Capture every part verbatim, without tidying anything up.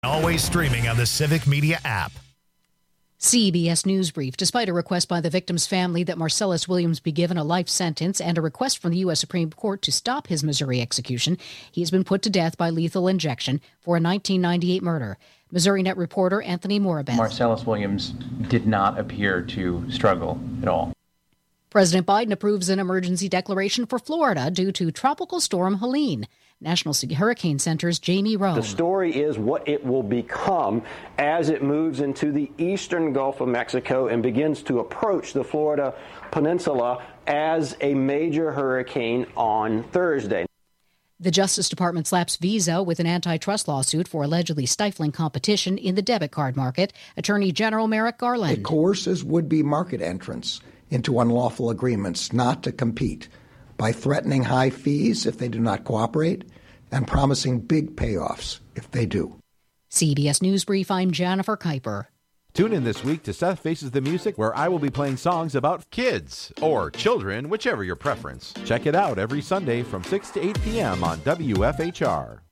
Always streaming on the Civic Media app. C B S News Brief. Despite a request by the victim's family that Marcellus Williams be given a life sentence and a request from the U S Supreme Court to stop his Missouri execution, he has been put to death by lethal injection for a nineteen ninety-eight murder. Missouri Net reporter Anthony Morabeth. Marcellus Williams did not appear to struggle at all. President Biden approves an emergency declaration for Florida due to Tropical Storm Helene. National Hurricane Center's Jamie Rowe. The story is what it will become as it moves into the eastern Gulf of Mexico and begins to approach the Florida Peninsula as a major hurricane on Thursday. The Justice Department slaps Visa with an antitrust lawsuit for allegedly stifling competition in the debit card market. Attorney General Merrick Garland. It coerces would-be market entrants into unlawful agreements not to compete by threatening high fees if they do not cooperate and promising big payoffs if they do. C B S News Brief, I'm Jennifer Kuiper. Tune in this week to Seth Faces the Music, where I will be playing songs about kids or children, whichever your preference. Check it out every Sunday from six to eight p.m. on W F H R.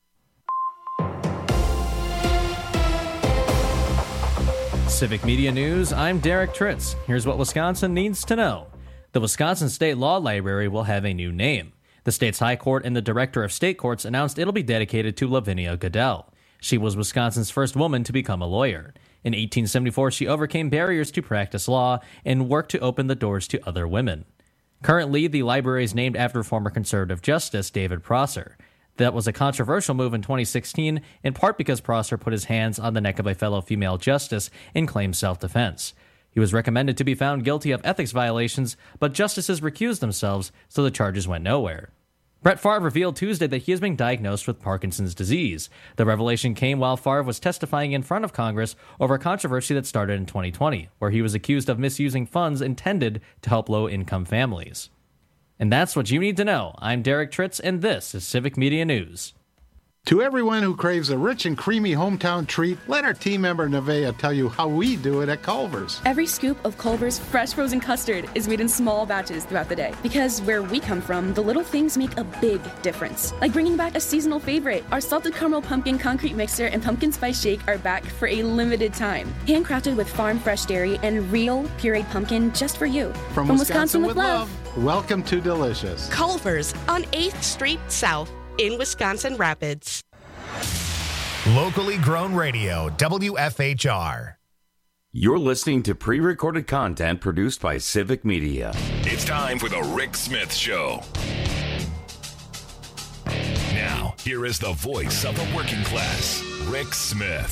Civic Media News, I'm Derek Tritz. Here's what Wisconsin needs to know. The Wisconsin State Law Library will have a new name. The state's High Court and the Director of State Courts announced it'll be dedicated to Lavinia Goodell. She was Wisconsin's first woman to become a lawyer. In eighteen seventy-four, she overcame barriers to practice law and worked to open the doors to other women. Currently, the library is named after former conservative Justice David Prosser. That was a controversial move in twenty sixteen, in part because Prosser put his hands on the neck of a fellow female justice and claimed self-defense. He was recommended to be found guilty of ethics violations, but justices recused themselves, so the charges went nowhere. Brett Favre revealed Tuesday that he is being diagnosed with Parkinson's disease. The revelation came while Favre was testifying in front of Congress over a controversy that started in twenty twenty, where he was accused of misusing funds intended to help low-income families. And that's what you need to know. I'm Derek Tritz, and this is Civic Media News. To everyone who craves a rich and creamy hometown treat, let our team member Nevaeh tell you how we do it at Culver's. Every scoop of Culver's fresh frozen custard is made in small batches throughout the day. Because where we come from, the little things make a big difference. Like bringing back a seasonal favorite. Our salted caramel pumpkin concrete mixer and pumpkin spice shake are back for a limited time. Handcrafted with farm fresh dairy and real pureed pumpkin just for you. From, From Wisconsin, Wisconsin with love. love. Welcome to Delicious. Culver's on eighth Street South in Wisconsin Rapids. Locally grown radio, W F H R. You're listening to pre-recorded content produced by Civic Media. It's time for the Rick Smith Show. Now, here is the voice of the working class, Rick Smith.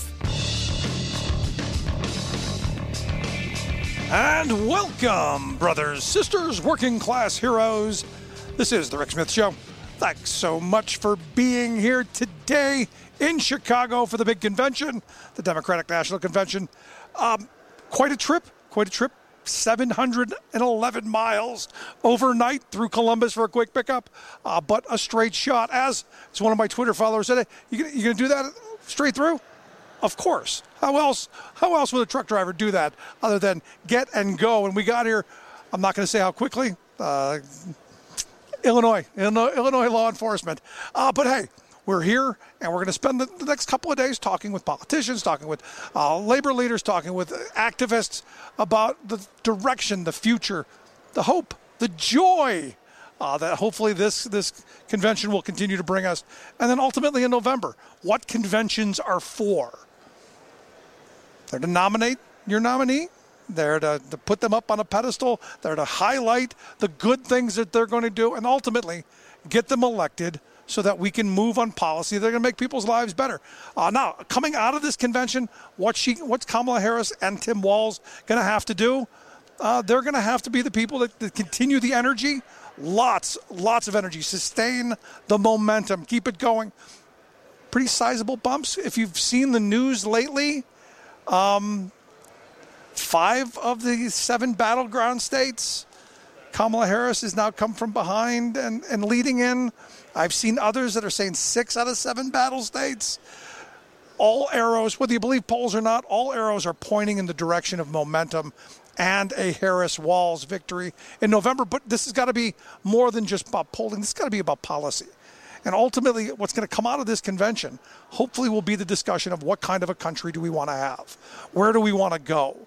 And welcome, brothers, sisters, working class heroes. This is the Rick Smith Show. Thanks so much for being here today in Chicago for the big convention, the Democratic National Convention. Um, quite a trip, quite a trip. seven hundred eleven miles overnight through Columbus for a quick pickup, uh, but a straight shot. As, as one of my Twitter followers said, hey, you gonna, you gonna do that straight through? Of course. How else, how else would a truck driver do that other than get and go? And we got here, I'm not going to say how quickly, uh, Illinois, Illinois, Illinois law enforcement. Uh, but hey, we're here, and we're going to spend the, the next couple of days talking with politicians, talking with uh, labor leaders, talking with activists about the direction, the future, the hope, the joy uh, that hopefully this, this convention will continue to bring us. And then ultimately in November, what conventions are for. They're to nominate your nominee. They're to, to put them up on a pedestal. They're to highlight the good things that they're going to do and ultimately get them elected so that we can move on policy that are going to make people's lives better. Uh, now, coming out of this convention, what she, what's Kamala Harris and Tim Walz going to have to do? Uh, they're going to have to be the people that, that continue the energy. Lots, lots of energy. Sustain the momentum. Keep it going. Pretty sizable bumps. If you've seen the news lately, um, five of the seven battleground states, Kamala Harris has now come from behind and, and leading in. I've seen others that are saying six out of seven battle states. All arrows, whether you believe polls or not, all arrows are pointing in the direction of momentum and a Harris-Walz victory in November. But this has got to be more than just about polling. This has got to be about policy. And ultimately, what's going to come out of this convention, hopefully, will be the discussion of what kind of a country do we want to have? Where do we want to go?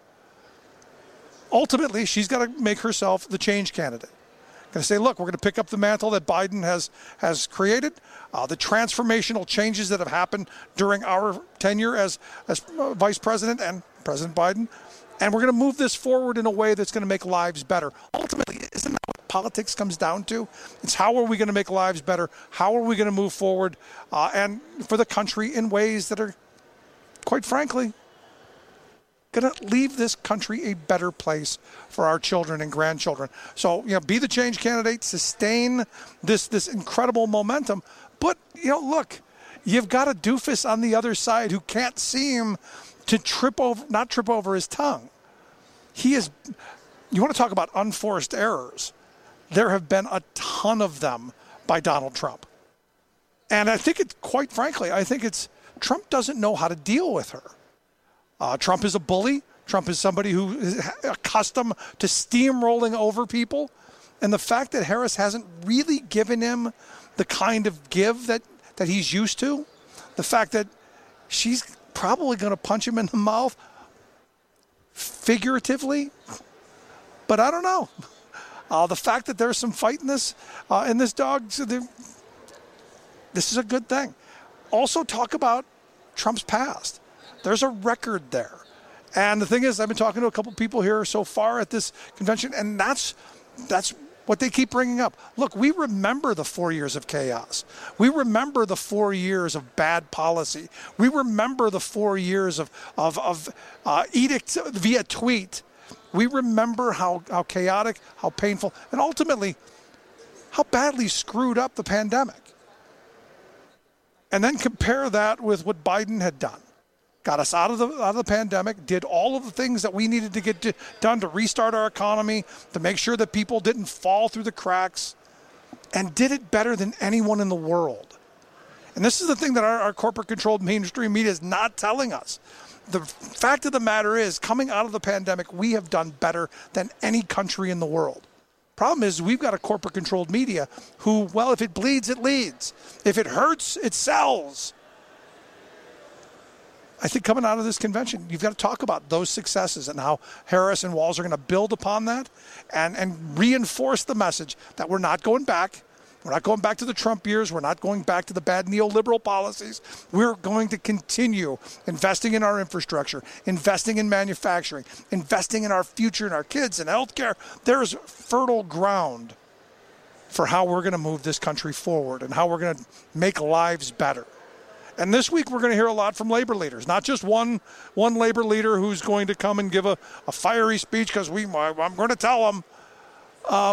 Ultimately, she's got to make herself the change candidate. Going to say, look, we're going to pick up the mantle that Biden has has created, uh, the transformational changes that have happened during our tenure as, as uh, vice president and President Biden, and we're going to move this forward in a way that's going to make lives better. Ultimately, isn't that what politics comes down to? It's how are we going to make lives better? How are we going to move forward uh, and for the country in ways that are, quite frankly, going to leave this country a better place for our children and grandchildren. So, you know, be the change candidate, sustain this this incredible momentum. But, you know, look, you've got a doofus on the other side who can't seem to trip over, not trip over his tongue. He is, you want to talk about unforced errors. There have been a ton of them by Donald Trump. And I think it's, quite frankly, I think it's, Trump doesn't know how to deal with her. Uh, Trump is a bully. Trump is somebody who is accustomed to steamrolling over people. And the fact that Harris hasn't really given him the kind of give that, that he's used to, the fact that she's probably going to punch him in the mouth figuratively, but I don't know. Uh, the fact that there's some fight in this, uh, in this dog, so this is a good thing. Also talk about Trump's past. There's a record there. And the thing is, I've been talking to a couple people here so far at this convention, and that's that's what they keep bringing up. Look, we remember the four years of chaos. We remember the four years of bad policy. We remember the four years of, of, of uh, edict via tweet. We remember how, how chaotic, how painful, and ultimately how badly screwed up the pandemic. And then compare that with what Biden had done. Got us out of the out of the pandemic, did all of the things that we needed to get to, done to restart our economy, to make sure that people didn't fall through the cracks, and did it better than anyone in the world. And this is the thing that our, our corporate-controlled mainstream media is not telling us. The fact of the matter is, coming out of the pandemic, we have done better than any country in the world. Problem is, we've got a corporate-controlled media who, well, if it bleeds, it leads. If it hurts, it sells. I think coming out of this convention, you've got to talk about those successes and how Harris and Walz are going to build upon that and, and reinforce the message that we're not going back. We're not going back to the Trump years. We're not going back to the bad neoliberal policies. We're going to continue investing in our infrastructure, investing in manufacturing, investing in our future and our kids and healthcare. There's fertile ground for how we're going to move this country forward and how we're going to make lives better. And this week we're going to hear a lot from labor leaders, not just one one labor leader who's going to come and give a, a fiery speech because we I'm going to tell them, uh,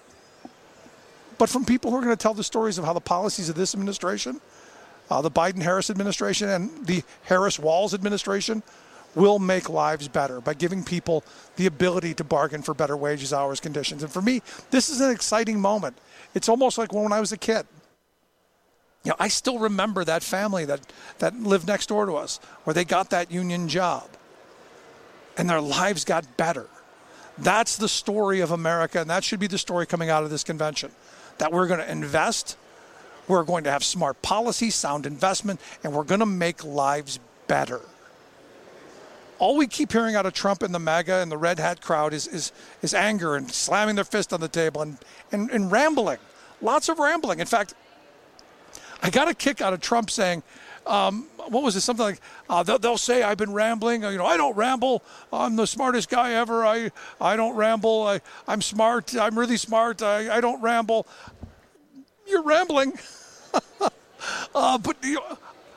but from people who are going to tell the stories of how the policies of this administration, uh, the Biden-Harris administration and the Harris-Walz administration will make lives better by giving people the ability to bargain for better wages, hours, conditions. And for me, this is an exciting moment. It's almost like when I was a kid. You know, I still remember that family that, that lived next door to us where they got that union job and their lives got better. That's the story of America, and that should be the story coming out of this convention, that we're going to invest, we're going to have smart policy, sound investment, and we're going to make lives better. All we keep hearing out of Trump and the MAGA and the red hat crowd is is, is anger and slamming their fist on the table and, and, and rambling, lots of rambling. In fact, I got a kick out of Trump saying, um, what was it, something like, uh, they'll, they'll say I've been rambling. You know, I don't ramble. I'm the smartest guy ever. I I don't ramble. I, I'm smart. I'm really smart. I, I don't ramble. You're rambling. uh, but you know,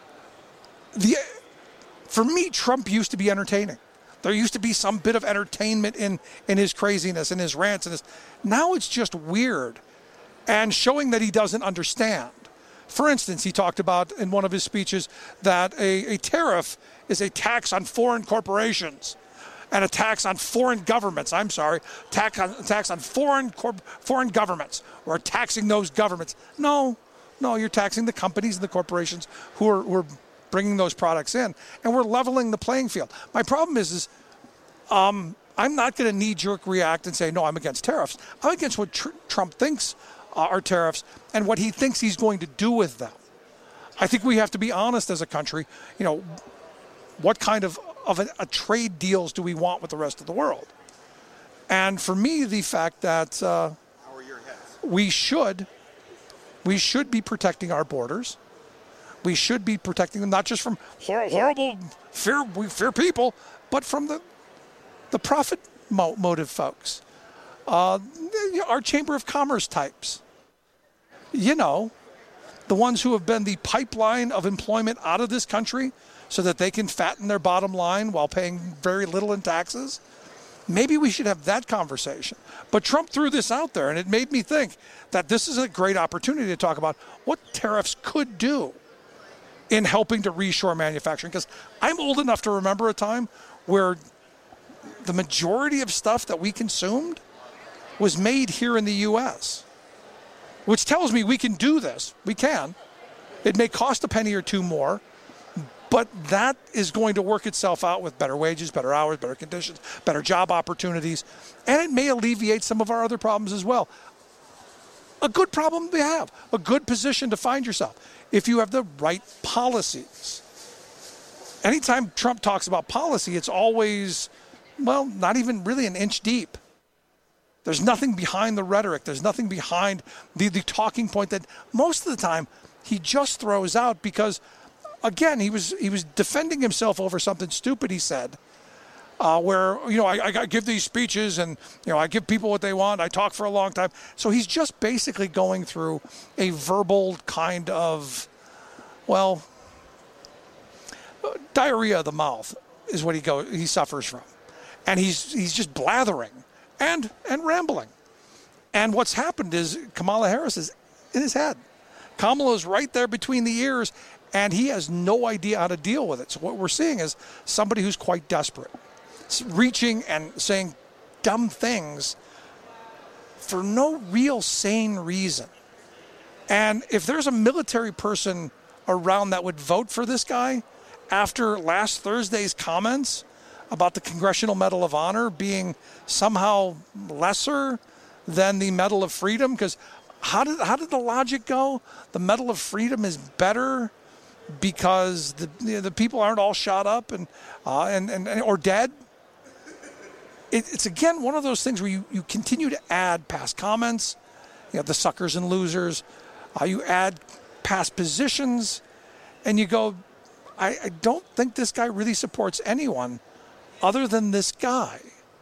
the for me, Trump used to be entertaining. There used to be some bit of entertainment in, in his craziness and his rants. and his. Now it's just weird and showing that he doesn't understand. For instance, he talked about in one of his speeches that a, a tariff is a tax on foreign corporations and a tax on foreign governments. I'm sorry, tax on, tax on foreign corp, foreign governments or taxing those governments. No, no, you're taxing the companies and the corporations who are, who are bringing those products in, and we're leveling the playing field. My problem is, is um, I'm not going to knee-jerk react and say, no, I'm against tariffs. I'm against what tr- Trump thinks uh, our tariffs and what he thinks he's going to do with them. I think we have to be honest as a country. You know, what kind of, of a, a trade deals do we want with the rest of the world? And for me, the fact that uh, we should, we should be protecting our borders. We should be protecting them not just from hor- horrible fear, we fear people, but from the the profit mo- motive folks. Uh, our Chamber of Commerce types. You know, the ones who have been the pipeline of employment out of this country so that they can fatten their bottom line while paying very little in taxes. Maybe we should have that conversation. But Trump threw this out there, and it made me think that this is a great opportunity to talk about what tariffs could do in helping to reshore manufacturing. Because I'm old enough to remember a time where the majority of stuff that we consumed was made here in the U S, which tells me we can do this. We can. It may cost a penny or two more, but that is going to work itself out with better wages, better hours, better conditions, better job opportunities, and it may alleviate some of our other problems as well. A good problem to have, a good position to find yourself if you have the right policies. Anytime Trump talks about policy, it's always, well, not even really an inch deep. There's nothing behind the rhetoric. There's nothing behind the, the talking point that most of the time he just throws out because, again, he was he was defending himself over something stupid he said, uh, where, you know, I, I give these speeches and, you know, I give people what they want. I talk for a long time. So he's just basically going through a verbal kind of, well, diarrhea of the mouth is what he go he suffers from. And he's he's just blathering and and rambling. And what's happened is Kamala Harris is in his head. Kamala's right there between the ears, and he has no idea how to deal with it. So what we're seeing is somebody who's quite desperate, reaching and saying dumb things for no real sane reason. And if there's a military person around that would vote for this guy after last Thursday's comments about the Congressional Medal of Honor being somehow lesser than the Medal of Freedom, because how did how did the logic go? The Medal of Freedom is better because the you know, the people aren't all shot up and uh, and, and or dead. It, it's again one of those things where you, you continue to add past comments, you know, the suckers and losers. Uh, you add past positions, and you go, I, I don't think this guy really supports anyone other than this guy.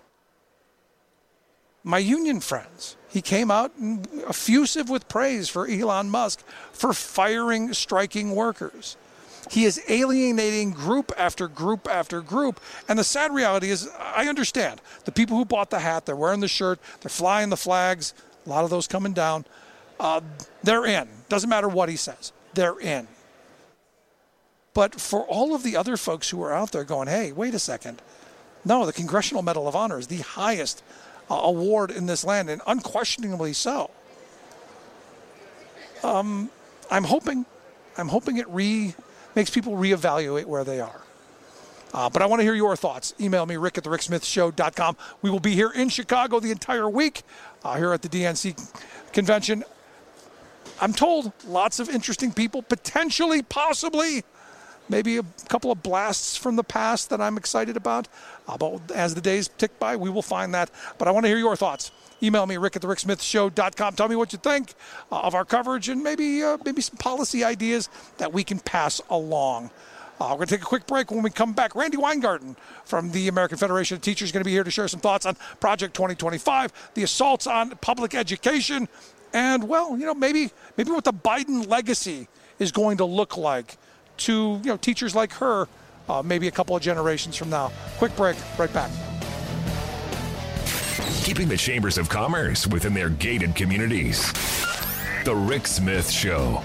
My union friends, he came out and effusive with praise for Elon Musk for firing striking workers. He is alienating group after group after group. And the sad reality is, I understand. The people who bought the hat, they're wearing the shirt, they're flying the flags, a lot of those coming down. Uh, they're in. Doesn't matter what he says. They're in. But for all of the other folks who are out there going, hey, wait a second. No, the Congressional Medal of Honor is the highest uh, award in this land, and unquestionably so. Um, I'm hoping, I'm hoping it re makes people reevaluate where they are. Uh, but I want to hear your thoughts. Email me, rick at the rick smith show dot com. We will be here in Chicago the entire week, uh, here at the D N C convention. I'm told lots of interesting people, potentially, possibly, maybe a couple of blasts from the past that I'm excited about. Uh, but as the days tick by, we will find that. But I want to hear your thoughts. Email me, rick at the rick smith show dot com. Tell me what you think uh, of our coverage and maybe uh, maybe some policy ideas that we can pass along. Uh, we're going to take a quick break. When we come back, Randy Weingarten from the American Federation of Teachers is going to be here to share some thoughts on Project twenty twenty-five, the assaults on public education, and, well, you know, maybe maybe what the Biden legacy is going to look like to, you know, teachers like her uh, maybe a couple of generations from now. Quick break, right back. Keeping the chambers of commerce within their gated communities. The Rick Smith Show.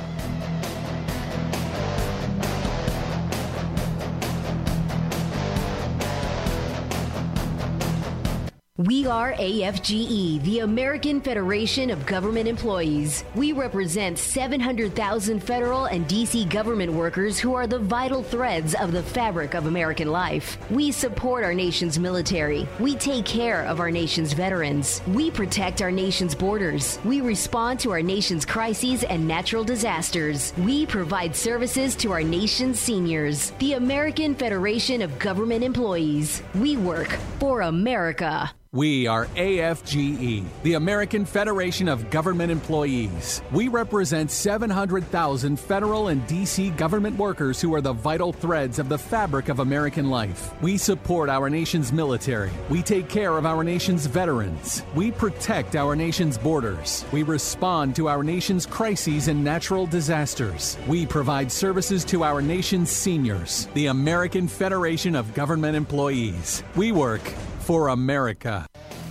We are A F G E, the American Federation of Government Employees. We represent seven hundred thousand federal and D C government workers who are the vital threads of the fabric of American life. We support our nation's military. We take care of our nation's veterans. We protect our nation's borders. We respond to our nation's crises and natural disasters. We provide services to our nation's seniors. The American Federation of Government Employees. We work for America. We are A F G E, the American Federation of Government Employees. We represent seven hundred thousand federal and D C government workers who are the vital threads of the fabric of American life. We support our nation's military. We take care of our nation's veterans. We protect our nation's borders. We respond to our nation's crises and natural disasters. We provide services to our nation's seniors. The American Federation of Government Employees. We work for America.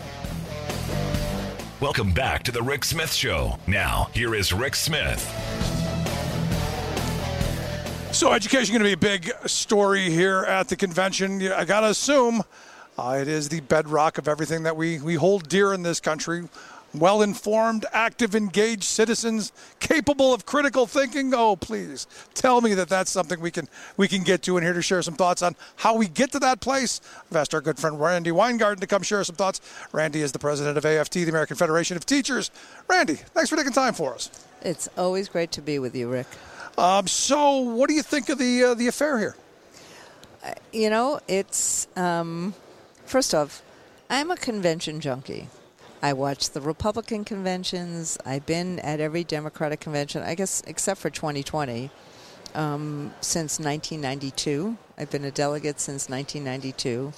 Welcome back to the Rick Smith Show. Now, here is Rick Smith. So education going to be a big story here at the convention. I got to assume uh, it is the bedrock of everything that we, we hold dear in this country. Well-informed, active, engaged citizens, capable of critical thinking. Oh, please tell me that that's something we can we can get to. And here to share some thoughts on how we get to that place, I've asked our good friend Randy Weingarten to come share some thoughts. Randy is the president of A F T, the American Federation of Teachers. Randy, thanks for taking time for us. It's always great to be with you, Rick. Um, so, what do you think of the uh, the affair here? Uh, you know, it's um, first off, I'm a convention junkie. I watch the Republican conventions. I've been at every Democratic convention, I guess, except for twenty twenty, um, since nineteen ninety-two. I've been a delegate since nineteen ninety-two.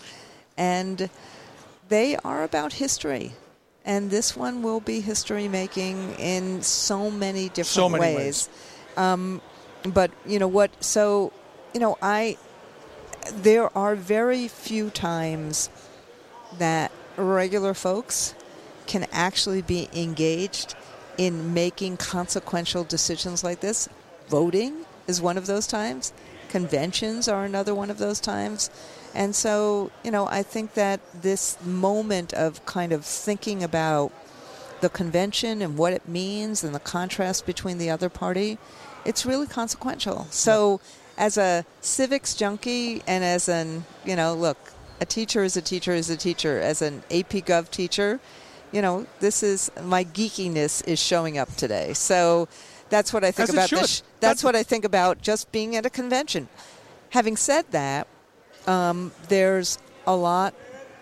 And they are about history. And this one will be history-making in so many different so many ways. ways. Um, but, you know what, so, you know, I, there are very few times that regular folks can actually be engaged in making consequential decisions like this. Voting is one of those times. Conventions are another one of those times. And so, you know, I think that this moment of kind of thinking about the convention and what it means and the contrast between the other party, it's really consequential. So as a civics junkie and as an, you know, look, a teacher is a teacher is a teacher. As an A P Gov teacher, you know, this is, my geekiness is showing up today. So that's what I think As about it this. should. That's, That's what I think about just being at a convention. Having said that, um, there's a lot,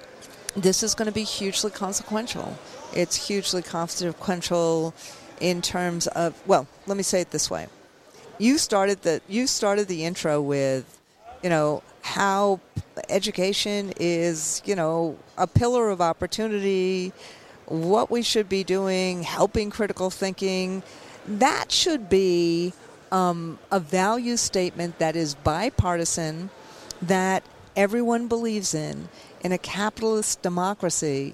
this is going to be hugely consequential. It's hugely consequential in terms of, well, let me say it this way. You started the, you started the intro with, you know, how education is, you know, a pillar of opportunity, what we should be doing, helping critical thinking. That should be um, a value statement that is bipartisan, that everyone believes in. In a capitalist democracy,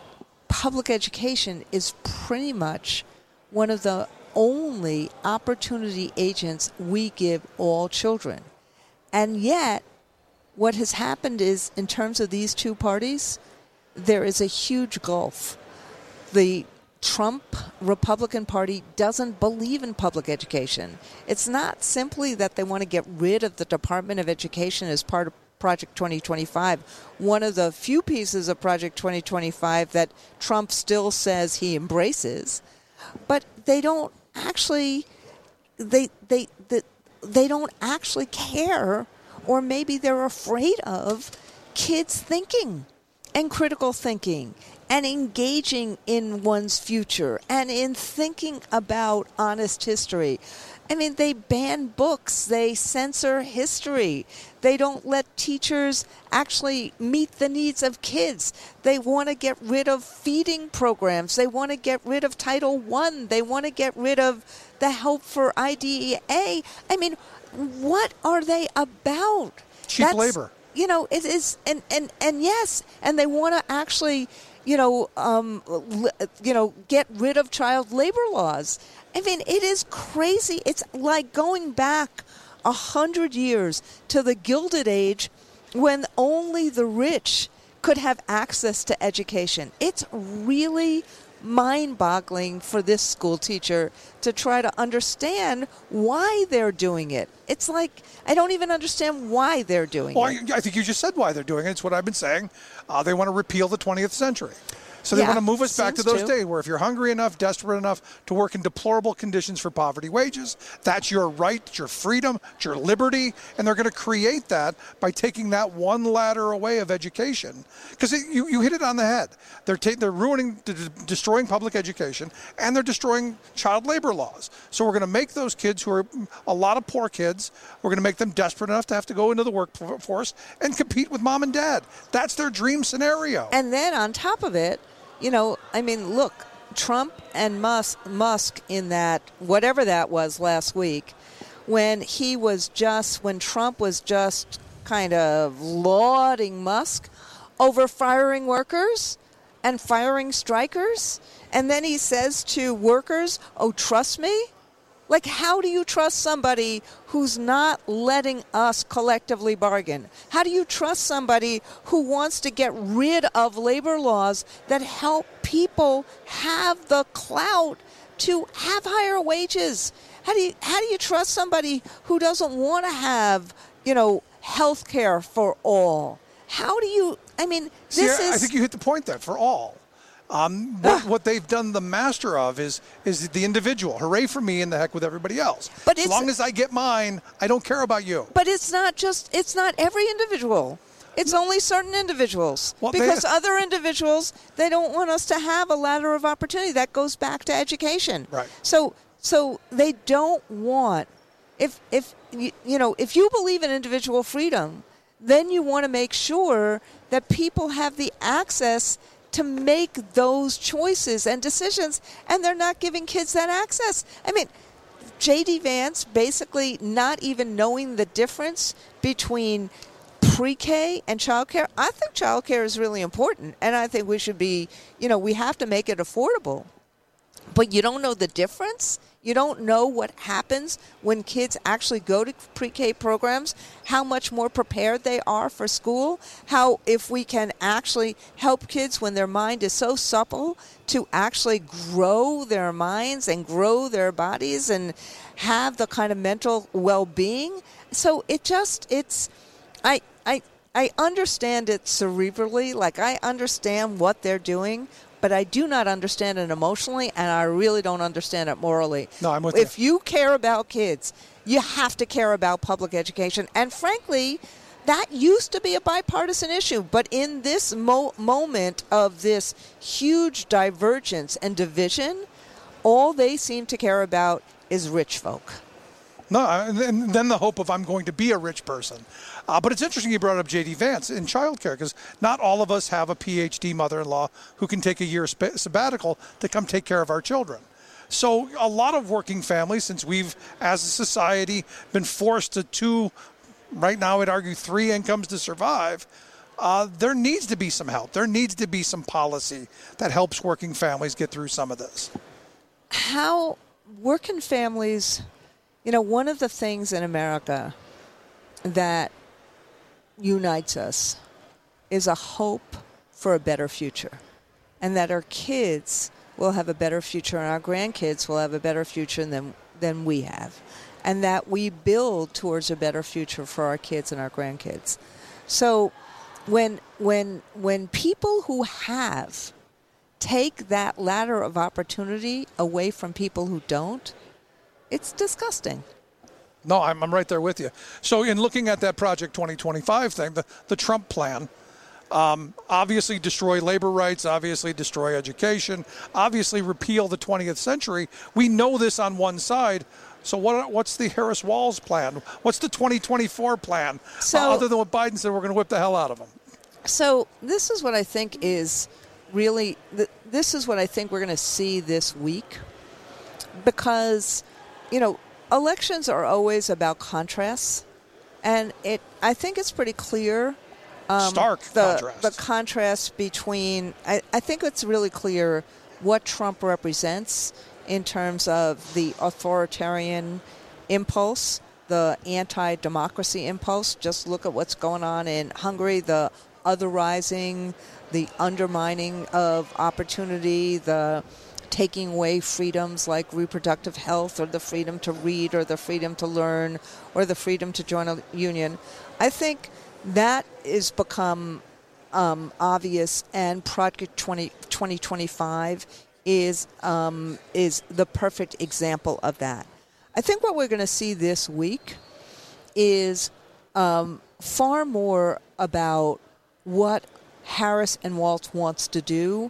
public education is pretty much one of the only opportunity agents we give all children. And yet, what has happened is, in terms of these two parties, there is a huge gulf. The Trump Republican Party doesn't believe in public education. It's not simply that they want to get rid of the Department of Education as part of Project twenty twenty-five. One of the few pieces of Project twenty twenty-five that Trump still says he embraces, but they don't actually, they they they, they don't actually care, or maybe they're afraid of kids thinking and critical thinking and engaging in one's future and in thinking about honest history. I mean, they ban books. They censor history. They don't let teachers actually meet the needs of kids. They want to get rid of feeding programs. They want to get rid of Title One. They want to get rid of the help for I D E A. I mean, what are they about? Cheap That's, labor. You know, it is, and, and, and yes, and they want to actually, you know, um, you know, get rid of child labor laws. I mean, it is crazy. It's like going back a hundred years to the Gilded Age, when only the rich could have access to education. It's really mind-boggling for this school teacher to try to understand why they're doing it. It's like, I don't even understand why they're doing well, it. I, I think you just said why they're doing it. It's what I've been saying. Uh, they want to repeal the twentieth century. So they Yeah, want to move us back to seems those to. days where if you're hungry enough, desperate enough to work in deplorable conditions for poverty wages, that's your right, it's your freedom, it's your liberty, and they're going to create that by taking that one ladder away of education. Because you, you hit it on the head. They're ta- they're ruining, d- d- destroying public education, and they're destroying child labor laws. So we're going to make those kids who are a lot of poor kids, we're going to make them desperate enough to have to go into the workforce and compete with mom and dad. That's their dream scenario. And then on top of it, you know, I mean, look, Trump and Musk, Musk in that, whatever that was last week, when he was just, when Trump was just kind of lauding Musk over firing workers and firing strikers. And then he says to workers, oh, trust me? Like, how do you trust somebody who's not letting us collectively bargain? How do you trust somebody who wants to get rid of labor laws that help people have the clout to have higher wages? How do you, how do you trust somebody who doesn't want to have, you know, health care for all? How do you, I mean, this See, I, is... I think you hit the point there, for all. Um, what, what they've done the master of is is the individual. Hooray for me and the heck with everybody else. But as it's- long as I get mine, I don't care about you. But it's not just, it's not every individual. It's only certain individuals. Well, they- because other individuals, they don't want us to have a ladder of opportunity. That goes back to education. Right. So so they don't want, if, if you, you know, if you believe in individual freedom, then you want to make sure that people have the access to make those choices and decisions, and they're not giving kids that access. I mean, J D Vance basically not even knowing the difference between pre-K and childcare. I think childcare is really important, and I think we should be, you know, we have to make it affordable. But you don't know the difference? You don't know what happens when kids actually go to pre-K programs, how much more prepared they are for school, how if we can actually help kids when their mind is so supple to actually grow their minds and grow their bodies and have the kind of mental well-being. So it just, it's, I, I, I understand it cerebrally, like I understand what they're doing, but I do not understand it emotionally, and I really don't understand it morally. No, I'm with if you. you care about kids, you have to care about public education. And frankly, that used to be a bipartisan issue. But in this mo- moment of this huge divergence and division, all they seem to care about is rich folk. No, and then the hope of I'm going to be a rich person. Uh, but it's interesting you brought up J D Vance in childcare, because not all of us have a P H D mother-in-law who can take a year sp- sabbatical to come take care of our children. So a lot of working families, since we've, as a society, been forced to two, right now I'd argue three incomes to survive, uh, there needs to be some help. There needs to be some policy that helps working families get through some of this. How working families, you know, one of the things in America that unites us is a hope for a better future, and that our kids will have a better future and our grandkids will have a better future than than we have, and that we build towards a better future for our kids and our grandkids. So when when when people who have take that ladder of opportunity away from people who don't, it's disgusting. No, I'm, I'm right there with you. So in looking at that Project twenty twenty-five thing, the, the Trump plan, um, obviously destroy labor rights, obviously destroy education, obviously repeal the twentieth century. We know this on one side. So what? What's the Harris-Walz plan? What's the twenty twenty-four plan? So, uh, other than what Biden said, we're going to whip the hell out of them. So this is what I think is really, this is what I think we're going to see this week, because, you know, elections are always about contrasts, and it. I think it's pretty clear. Um, Stark the, contrast. The contrast between. I, I think it's really clear what Trump represents in terms of the authoritarian impulse, the anti-democracy impulse. Just look at what's going on in Hungary, the otherizing, the undermining of opportunity, the taking away freedoms like reproductive health or the freedom to read or the freedom to learn or the freedom to join a union. I think that is become um, obvious, and Project twenty twenty-five is um, is the perfect example of that. I think what we're going to see this week is um, far more about what Harris and Walz wants to do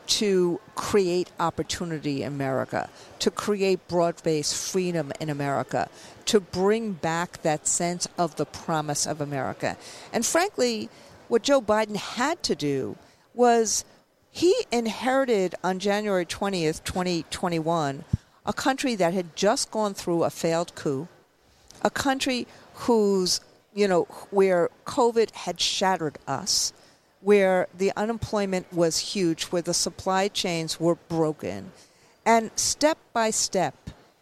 to create opportunity in America, to create broad-based freedom in America, to bring back that sense of the promise of America. And frankly, what Joe Biden had to do was he inherited on January twentieth, twenty twenty-one, a country that had just gone through a failed coup, a country whose, you know, where COVID had shattered us, where the unemployment was huge, where the supply chains were broken. And step by step,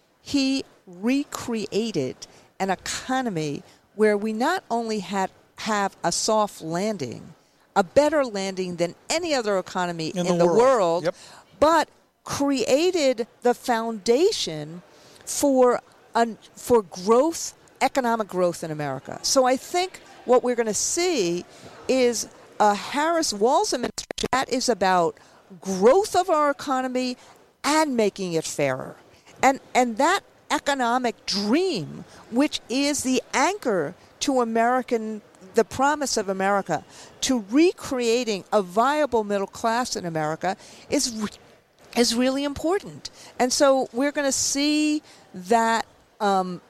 he recreated an economy where we not only had have a soft landing, a better landing than any other economy in, in the, the world, world yep. but created the foundation for un, for growth, economic growth in America. So I think what we're going to see is a Harris-Walz administration that is about growth of our economy and making it fairer. And and that economic dream, which is the anchor to American, the promise of America, to recreating a viable middle class in America, is re- is really important. And so we're going to see that um,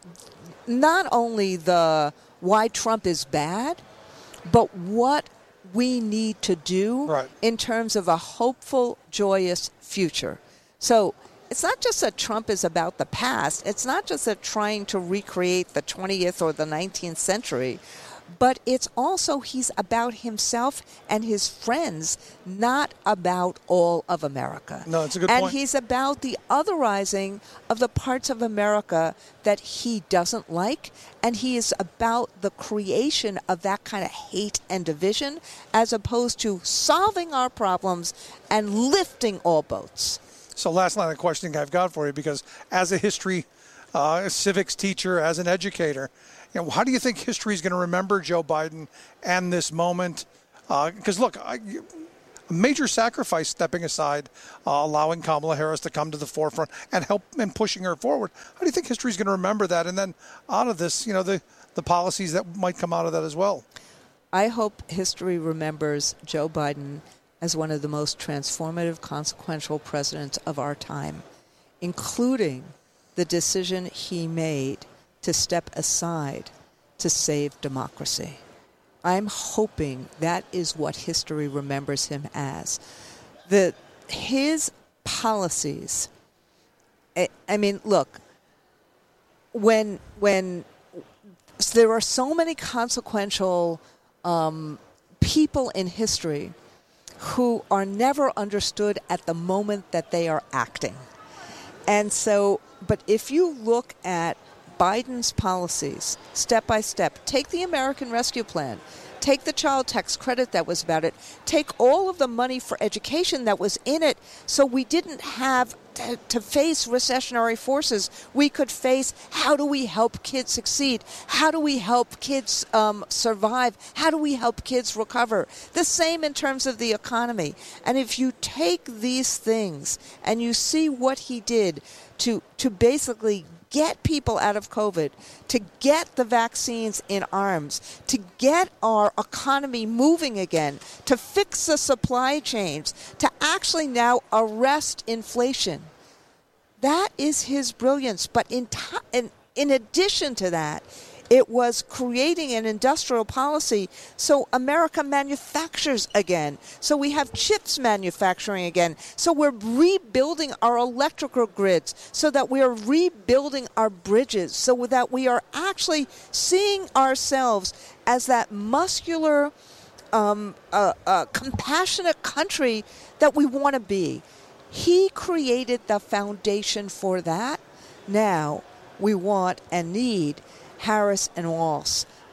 not only the why Trump is bad, but what we need to do right. in terms of a hopeful, joyous future. So it's not just that Trump is about the past. It's not just that trying to recreate the twentieth or the nineteenth century, but it's also he's about himself and his friends, not about all of America. No, it's a good and point. And he's about the otherizing of the parts of America that he doesn't like, and he is about the creation of that kind of hate and division as opposed to solving our problems and lifting all boats. So last line of questioning I've got for you, because as a history, uh, civics teacher, as an educator, you know, how do you think history is going to remember Joe Biden and this moment? Because, uh, look, I, a major sacrifice stepping aside, uh, allowing Kamala Harris to come to the forefront and help in pushing her forward. How do you think history is going to remember that? And then out of this, you know, the, the policies that might come out of that as well. I hope history remembers Joe Biden as one of the most transformative, consequential presidents of our time, including the decision he made to step aside to save democracy. I'm hoping that is what history remembers him as. The, his policies, I, I mean, look, when, when so there are so many consequential um, people in history who are never understood at the moment that they are acting. And so, but if you look at Biden's policies, step by step, take the American Rescue Plan, take the child tax credit that was about it, take all of the money for education that was in it, so we didn't have to, to face recessionary forces. We could face, how do we help kids succeed? How do we help kids um, survive? How do we help kids recover? The same in terms of the economy. And if you take these things and you see what he did to to basically get people out of COVID, to get the vaccines in arms, to get our economy moving again, to fix the supply chains, to actually now arrest inflation. That is his brilliance. But in, t- in, in addition to that, it was creating an industrial policy so America manufactures again. So we have chips manufacturing again. So we're rebuilding our electrical grids so that we are rebuilding our bridges, so that we are actually seeing ourselves as that muscular, um, uh, uh, compassionate country that we want to be. He created the foundation for that. Now we want and need Harris and Walz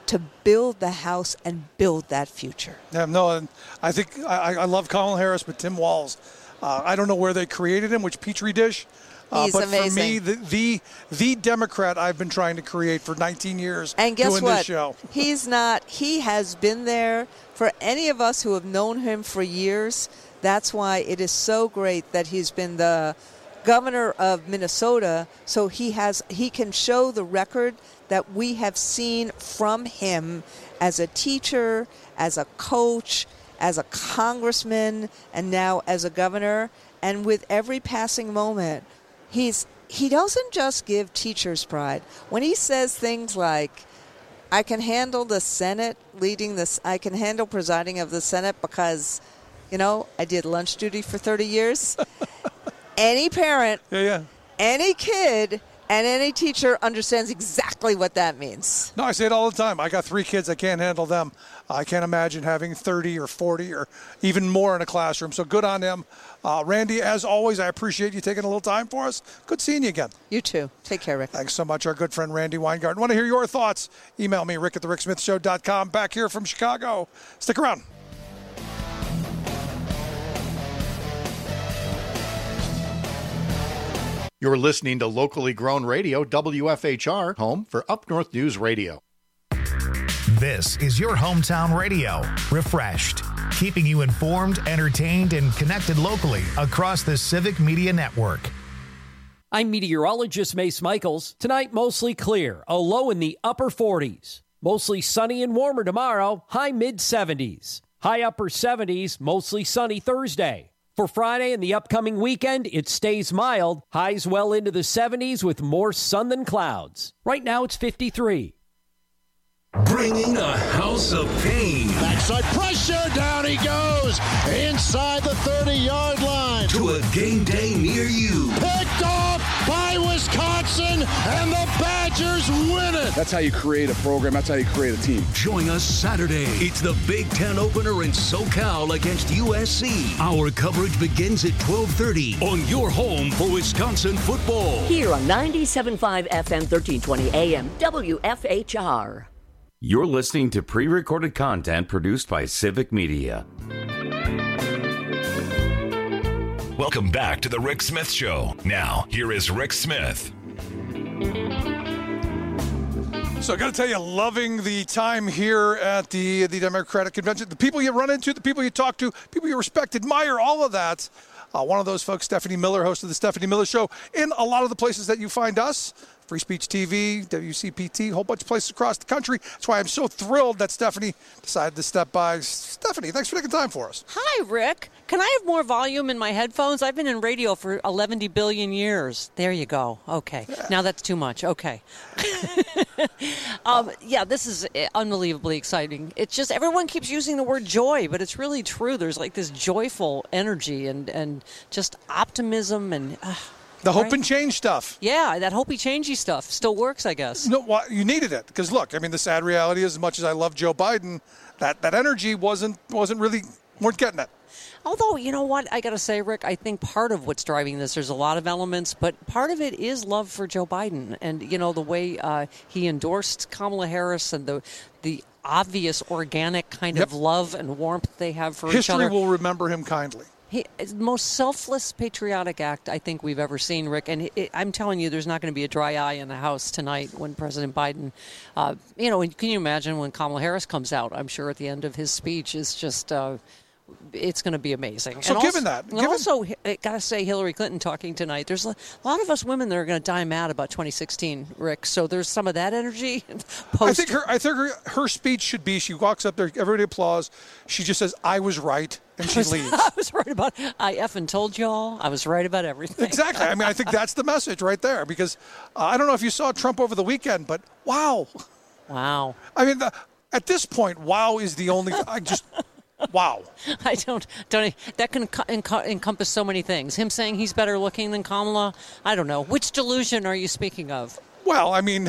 to build the House and build that future. Yeah, no, and I think I, I love Kamala Harris, but Tim Walz, uh, I don't know where they created him, which petri dish. Uh, He's but amazing. for me, the, the the Democrat I've been trying to create for nineteen years and guess doing what? this show. He's not. He has been there for any of us who have known him for years. That's why it is so great that he's been the governor of Minnesota, so he has he can show the record that we have seen from him as a teacher, as a coach, as a congressman, and now as a governor. And with every passing moment, he's he doesn't just give teachers pride. When he says things like, I can handle the Senate leading this, I can handle presiding of the Senate because, you know, I did lunch duty for thirty years. Any parent, yeah, yeah. any kid, and any teacher understands exactly what that means. No, I say it all the time. I got three kids. I can't handle them. I can't imagine having thirty or forty or even more in a classroom. So good on them. Uh, Randy, as always, I appreciate you taking a little time for us. Good seeing you again. You too. Take care, Rick. Thanks so much, our good friend Randy Weingarten. Want to hear your thoughts? Email me, rick at the rick smith show dot com. Back here from Chicago. Stick around. You're listening to locally grown radio, W F H R, home for Up North News Radio. This is your hometown radio, Refreshed, keeping you informed, entertained, and connected locally across the Civic Media Network. I'm meteorologist Mace Michaels. Tonight, mostly clear, a low in the upper forties. Mostly sunny and warmer tomorrow, high mid-seventies. High upper seventies, mostly sunny Thursday. For Friday and the upcoming weekend, it stays mild. Highs well into the seventies with more sun than clouds. Right now, it's fifty-three. Bringing a house of pain. Backside pressure, down he goes. Inside the thirty-yard line. To a game day near you. Picked off by Wisconsin, and the Badgers win it. That's how you create a program. That's how you create a team. Join us Saturday. It's the Big Ten opener in SoCal against U S C. Our coverage begins at twelve thirty on your home for Wisconsin football. Here on ninety-seven point five F M, thirteen twenty A M, W F H R. You're listening to pre-recorded content produced by Civic Media. Welcome back to the Rick Smith Show. Now, here is Rick Smith. So I got to tell you, loving the time here at the the Democratic Convention. The people you run into, the people you talk to, people you respect, admire, all of that. Uh, one of those folks, Stephanie Miller, host of the Stephanie Miller Show, in a lot of the places that you find us. Free Speech T V, W C P T, a whole bunch of places across the country. That's why I'm so thrilled that Stephanie decided to step by. Stephanie, thanks for taking time for us. Hi, Rick. Can I have more volume in my headphones? I've been in radio for eleven billion years. There you go. Okay. Yeah. Now that's too much. Okay. um, yeah, this is unbelievably exciting. It's just everyone keeps using the word joy, but it's really true. There's like this joyful energy and, and just optimism and... Uh, The hope right. and change stuff. Yeah, that hopey changey stuff still works, I guess. No, well, you needed it because look, I mean, the sad reality is, as much as I love Joe Biden, that, that energy wasn't wasn't really weren't getting it. Although, you know what, I got to say, Rick, I think part of what's driving this, there's a lot of elements, but part of it is love for Joe Biden and, you know, the way uh, he endorsed Kamala Harris and the the obvious organic kind yep. of love and warmth they have for History each other. History will remember him kindly. He, it's the most selfless patriotic act I think we've ever seen, Rick. And it, I'm telling you, there's not going to be a dry eye in the House tonight when President Biden, uh, you know, can you imagine when Kamala Harris comes out? I'm sure at the end of his speech is just, uh, it's going to be amazing. So and given also, that. And given... also, I got to say, Hillary Clinton talking tonight, there's a lot of us women that are going to die mad about twenty sixteen, Rick. So there's some of that energy. Post- I think her I think her, her speech should be, she walks up there, everybody applauds. She just says, I was right. And she I was, leaves. I was right about, I effing told y'all, I was right about everything. Exactly. I mean, I think that's the message right there because uh, I don't know if you saw Trump over the weekend, but wow. Wow. I mean, the, at this point, wow is the only, I just, wow. I don't, don't, that can enc- encompass so many things. Him saying he's better looking than Kamala, I don't know. Which delusion are you speaking of? Well, I mean,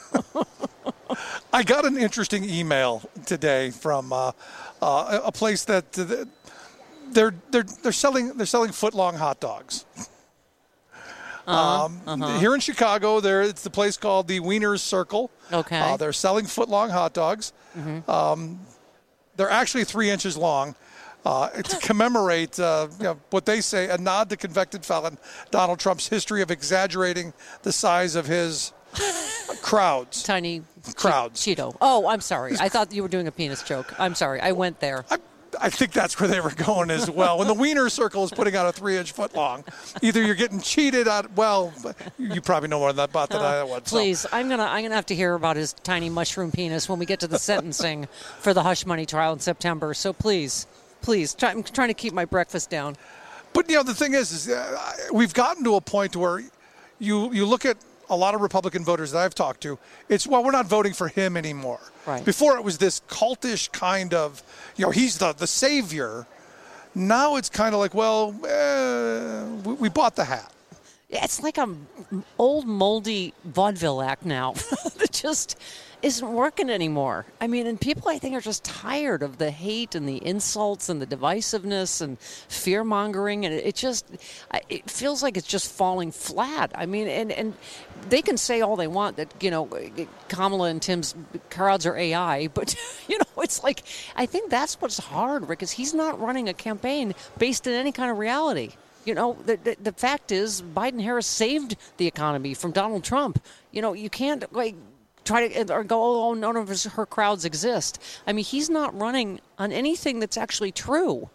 I got an interesting email today from uh, uh, a place that, uh, They're they're they're selling they're selling foot long hot dogs. Uh-huh, Um, uh-huh. Here in Chicago, there it's the place called the Wiener's Circle. Okay. Uh, they're selling foot-long hot dogs. Mhm. Um, they're actually three inches long. Uh, to commemorate uh, you know, what they say, a nod to convicted felon Donald Trump's history of exaggerating the size of his crowds. Tiny crowds. Cheeto. Oh, I'm sorry. I thought you were doing a penis joke. I'm sorry. I went there. I, I think that's where they were going as well. When the Wiener Circle is putting out a three-inch foot long, either you're getting cheated at, well, you probably know more about that than I would. so. Please, I'm gonna I'm gonna have to hear about his tiny mushroom penis when we get to the sentencing for the hush money trial in September. So please, please, try, I'm trying to keep my breakfast down. But, you know, the thing is, is uh, we've gotten to a point where you you look at a lot of Republican voters that I've talked to, it's, well, we're not voting for him anymore. Right. Before it was this cultish kind of, you know, he's the, the savior. Now it's kind of like, well, eh, we, we bought the hat. It's like a old moldy vaudeville act now that just isn't working anymore. I mean, and people I think are just tired of the hate and the insults and the divisiveness and fear mongering, and it just it feels like it's just falling flat. I mean, and and they can say all they want that, you know, Kamala and Tim's crowds are A I, but you know, it's like I think that's what's hard, Rick, is he's not running a campaign based in any kind of reality. You know, the, the the fact is Biden-Harris saved the economy from Donald Trump. You know, you can't, like, try to or go, oh, none of his, her crowds exist. I mean, he's not running on anything that's actually true.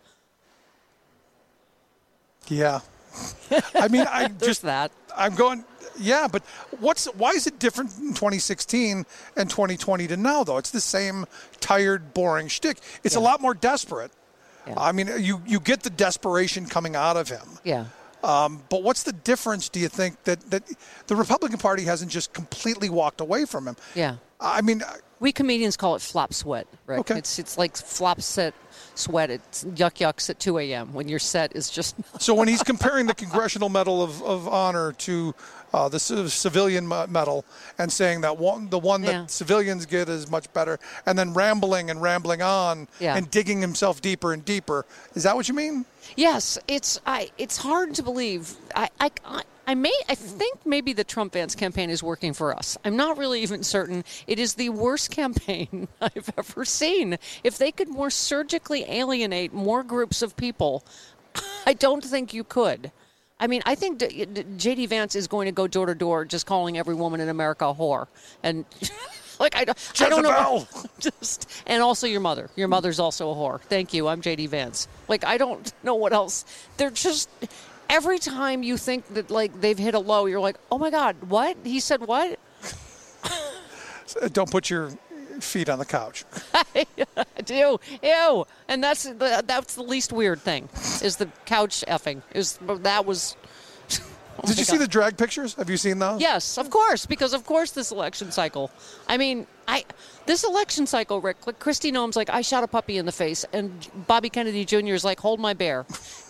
Yeah. I mean, I just that. I'm going, yeah, but what's why is it different in twenty sixteen and twenty twenty to now, though? It's the same tired, boring shtick. It's yeah. a lot more desperate. Yeah. I mean, you, you get the desperation coming out of him. Yeah. Um, but what's the difference, do you think, that, that the Republican Party hasn't just completely walked away from him? Yeah. I mean... We comedians call it flop sweat, Rick. Okay. It's it's like flop set sweat. It's yuck yucks at two a.m. when your set is just... So when he's comparing the Congressional Medal of, of Honor to uh, the c- civilian medal and saying that one, the one that Yeah. civilians get is much better, and then rambling and rambling on Yeah. and digging himself deeper and deeper, is that what you mean? Yes, it's I. It's hard to believe. I, I, I, I may. I think maybe the Trump Vance campaign is working for us. I'm not really even certain. It is the worst campaign I've ever seen. If they could more surgically alienate more groups of people, I don't think you could. I mean, I think J D Vance is going to go door to door, just calling every woman in America a whore, and. Like I don't, I don't know. Just, and also your mother. Your mother's also a whore. Thank you. I'm J D Vance. Like I don't know what else. They're just every time you think that like they've hit a low, you're like, oh my God, what? He said what? Don't put your feet on the couch. I do. Ew. And that's the, that's the least weird thing is the couch effing. Is that was. Oh Did you God. see the drag pictures? Have you seen those? Yes, of course, because of course this election cycle. I mean, I this election cycle, Rick, like Kristi Noem's like, I shot a puppy in the face, and Bobby Kennedy Junior is like, hold my bear.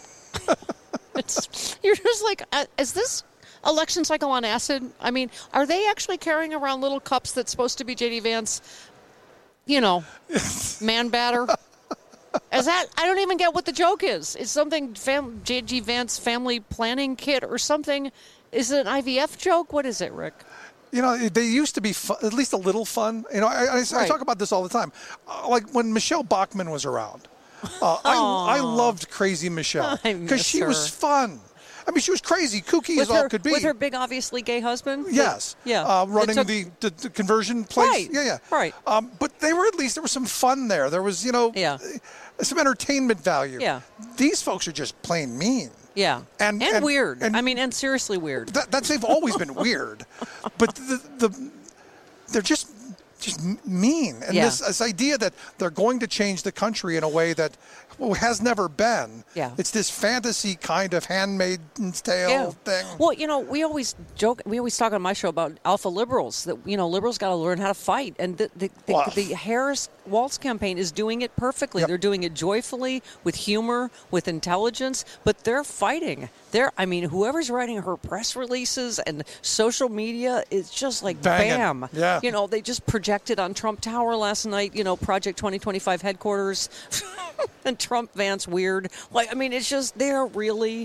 It's, you're just like, uh, is this election cycle on acid? I mean, are they actually carrying around little cups that's supposed to be J D Vance, you know, man batter? Is that, I don't even get what the joke is. It's something fam, J D Vance family planning kit or something. Is it an I V F joke? What is it, Rick? You know, they used to be fun, at least a little fun. You know, I, I, Right. I talk about this all the time. Uh, like when Michelle Bachmann was around, uh, I, I loved Crazy Michelle I because miss she her. was fun. I mean, she was crazy, kooky With as all her, could be. with her big, obviously gay husband? Yes. Yeah. Uh, running That took- the, the, the conversion place. Right. Yeah, yeah. Right. Um, but they were at least, there was some fun there. There was, you know, Yeah. some entertainment value. Yeah. These folks are just plain mean. Yeah. And, And, and weird. and- I mean, and seriously weird. That, that's they've always been weird, but the, the they're just just mean. And Yeah. this, this idea that they're going to change the country in a way that well, has never been. Yeah. It's this fantasy kind of Handmaid's Tale Yeah. thing. Well, you know, we always joke, we always talk on my show about alpha liberals, that, you know, liberals got to learn how to fight. And the, the, the, Wow. the Harris Waltz campaign is doing it perfectly. They're doing it joyfully, with humor, with intelligence, but they're fighting. They're, I mean, whoever's writing her press releases and social media is just like Banging. bam. Yeah. You know, they just projected on Trump Tower last night, you know, Project twenty twenty-five headquarters. And Trump Vance weird. Like, I mean, it's just, they're really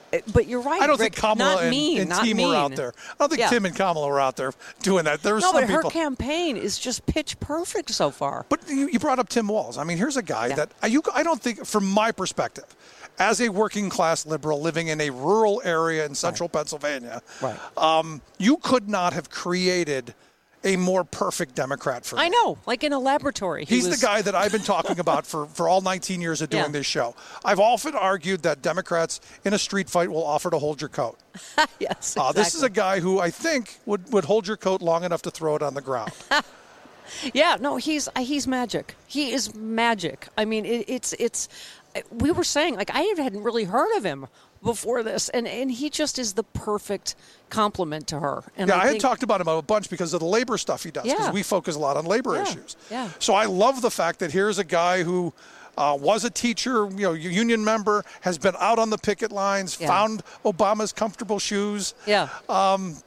But you're right, I don't Rick, think Kamala not and, mean, and not Tim mean. were out there. I don't think Yeah. Tim and Kamala were out there doing that. There were No, some but her people. campaign is just pitch perfect so far. But you, you brought up Tim Walz. I mean, here's a guy that I, you, I don't think, from my perspective, as a working class liberal living in a rural area in central right. Pennsylvania, right. um, you could not have created a more perfect Democrat for me. I know, like in a laboratory. He He's was... the guy that I've been talking about for, for all nineteen years of doing Yeah. this show. I've often argued that Democrats in a street fight will offer to hold your coat. yes, exactly. Uh, this is a guy who I think would, would hold your coat long enough to throw it on the ground. Yeah, no, he's he's magic. He is magic. I mean, it, it's it's. We were saying, like, I hadn't really heard of him before this, and, and he just is the perfect complement to her. And yeah, I, I, think, had talked about him a bunch because of the labor stuff he does, because Yeah. we focus a lot on labor Yeah, issues. yeah. So I love the fact that here's a guy who uh, was a teacher, you know, union member, has been out on the picket lines, Yeah. found Obama's comfortable shoes. Yeah. Um,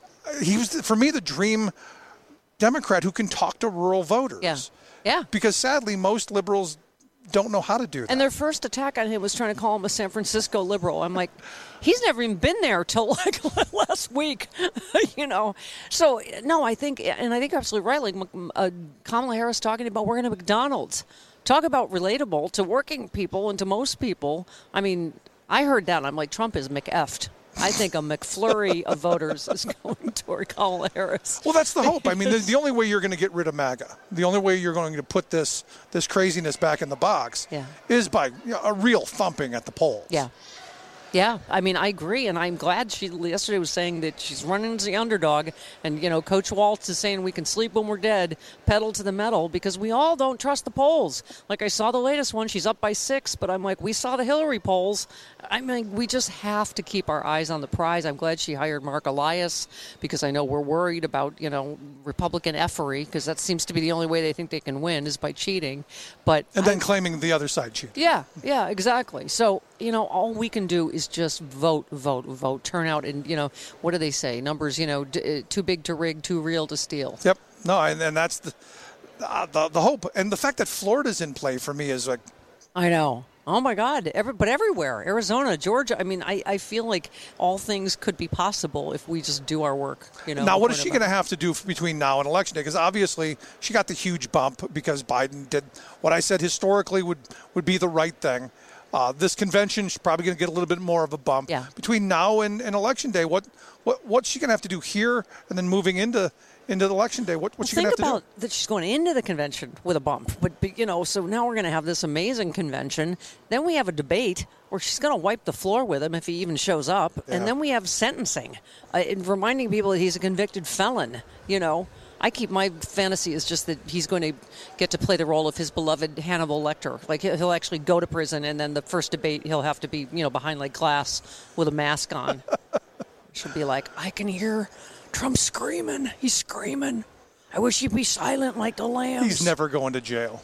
he was, for me, the dream Democrat who can talk to rural voters. Yeah. Yeah. Because sadly, most liberals don't know how to do that. And their first attack on him was trying to call him a San Francisco liberal. I'm like, he's never even been there till like last week, you know. So no, I think, and I think you're absolutely right. Like uh, Kamala Harris talking about working at McDonald's. Talk about relatable to working people and to most people. I mean, I heard that. And I'm like, Trump is McEffed. I think a McFlurry of voters is going toward Kamala Harris. Well, that's the hope. I mean, the, the only way you're going to get rid of MAGA, the only way you're going to put this this craziness back in the box, Yeah. is by you know, a real thumping at the polls. Yeah. Yeah, I mean, I agree, and I'm glad she yesterday was saying that she's running as the underdog, and, you know, Coach Waltz is saying we can sleep when we're dead, pedal to the metal, because we all don't trust the polls. Like, I saw the latest one, she's up by six, but I'm like, we saw the Hillary polls. I mean, we just have to keep our eyes on the prize. I'm glad she hired Mark Elias, because I know we're worried about, you know, Republican effery, because that seems to be the only way they think they can win is by cheating. But And then I'm- claiming the other side cheated. yeah, yeah, exactly. So, you know, all we can do is just vote, vote, vote, turn out. And, you know, what do they say? Numbers, you know, d- too big to rig, too real to steal. Yep. No, and, and that's the, uh, the the hope. And the fact that Florida's in play for me is like. I know. Oh, my God. Every, but everywhere. Arizona, Georgia. I mean, I, I feel like all things could be possible if we just do our work. You know. Now, what is she going to have to do f- between now and Election Day? Because obviously she got the huge bump because Biden did what I said historically would, would be the right thing. Uh, this convention, she's probably going to get a little bit more of a bump. Yeah. Between now and, and Election Day, what, what what's she going to have to do here and then moving into into the Election Day? What, what's she Well, going to think have to about that she's going into the convention with a bump. But, but, you know, so now we're going to have this amazing convention. Then we have a debate where she's going to wipe the floor with him if he even shows up. Yeah. And then we have sentencing, uh, and reminding people that he's a convicted felon, you know. I keep my fantasy is just that he's going to get to play the role of his beloved Hannibal Lecter. Like he'll actually go to prison, and then the first debate he'll have to be, you know, behind like glass with a mask on. She'll be like, I can hear Trump screaming. He's screaming. I wish he'd be silent like the lambs. He's never going to jail.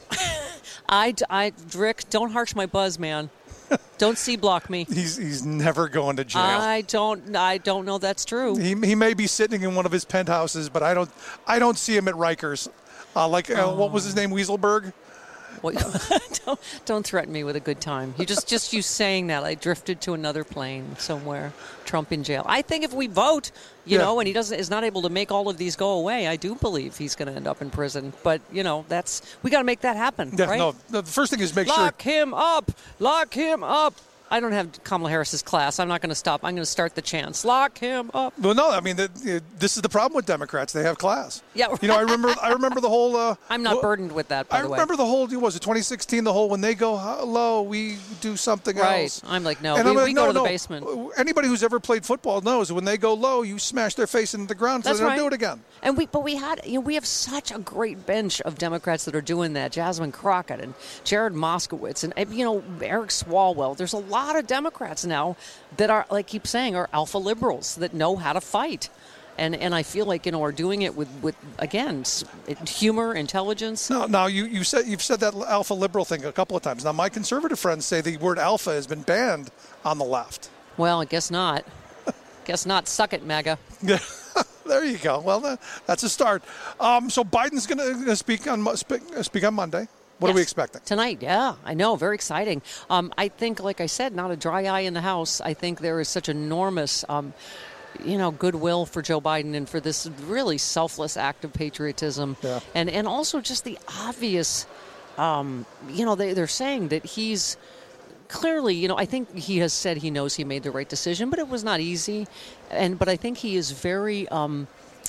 I, I, Rick, don't harsh my buzz, man. Don't C-block me. He's he's never going to jail. I don't I don't know that's true. He he may be sitting in one of his penthouses, but I don't I don't see him at Rikers. Uh, like uh, Oh. what was his name? Weaselberg. What, don't don't threaten me with a good time. You just just you saying that I drifted to another plane somewhere. Trump in jail. I think if we vote, you Yeah. know, and he doesn't is not able to make all of these go away, I do believe he's going to end up in prison. But you know, that's we got to make that happen, Yeah, right? no. The first thing is make Lock sure. him up. Lock him up. I don't have Kamala Harris's class. I'm not going to stop. I'm going to start the chants. Lock him up. Well, no, I mean the, the, this is the problem with Democrats. They have class. Yeah. You know, I remember I remember the whole. Uh, I'm not well, burdened with that, by I the way. remember the whole. Was it twenty sixteen? The whole when they go low, we do something Right. else. I'm like, no, And we, I'm like, we go no, to the no. basement. Anybody who's ever played football knows when they go low, you smash their face into the ground so That's they don't right. do it again. And we, but we had, you know, we have such a great bench of Democrats that are doing that. Jasmine Crockett and Jared Moskowitz and, you know, Eric Swalwell. There's a lot of Democrats now that are, like I keep saying, are alpha liberals that know how to fight. And and I feel like, you know, are doing it with, with again, s- humor, intelligence. No, now you, you said you've said that alpha liberal thing a couple of times. Now my conservative friends say the word alpha has been banned on the left. Well, I guess not. Guess not. Suck it, MAGA. Yeah, there you go. Well, that, that's a start. Um, so Biden's going to speak on Mo- speak, uh, speak on Monday. What Yes. are we expecting? Tonight, yeah, I know, very exciting. Um, I think, like I said, not a dry eye in the House. I think there is such enormous, um, you know, goodwill for Joe Biden and for this really selfless act of patriotism. Yeah. And, and also just the obvious, um, you know, they, they're saying that he's clearly, you know, I think he has said he knows he made the right decision, but it was not easy. And But I think he is very... Um,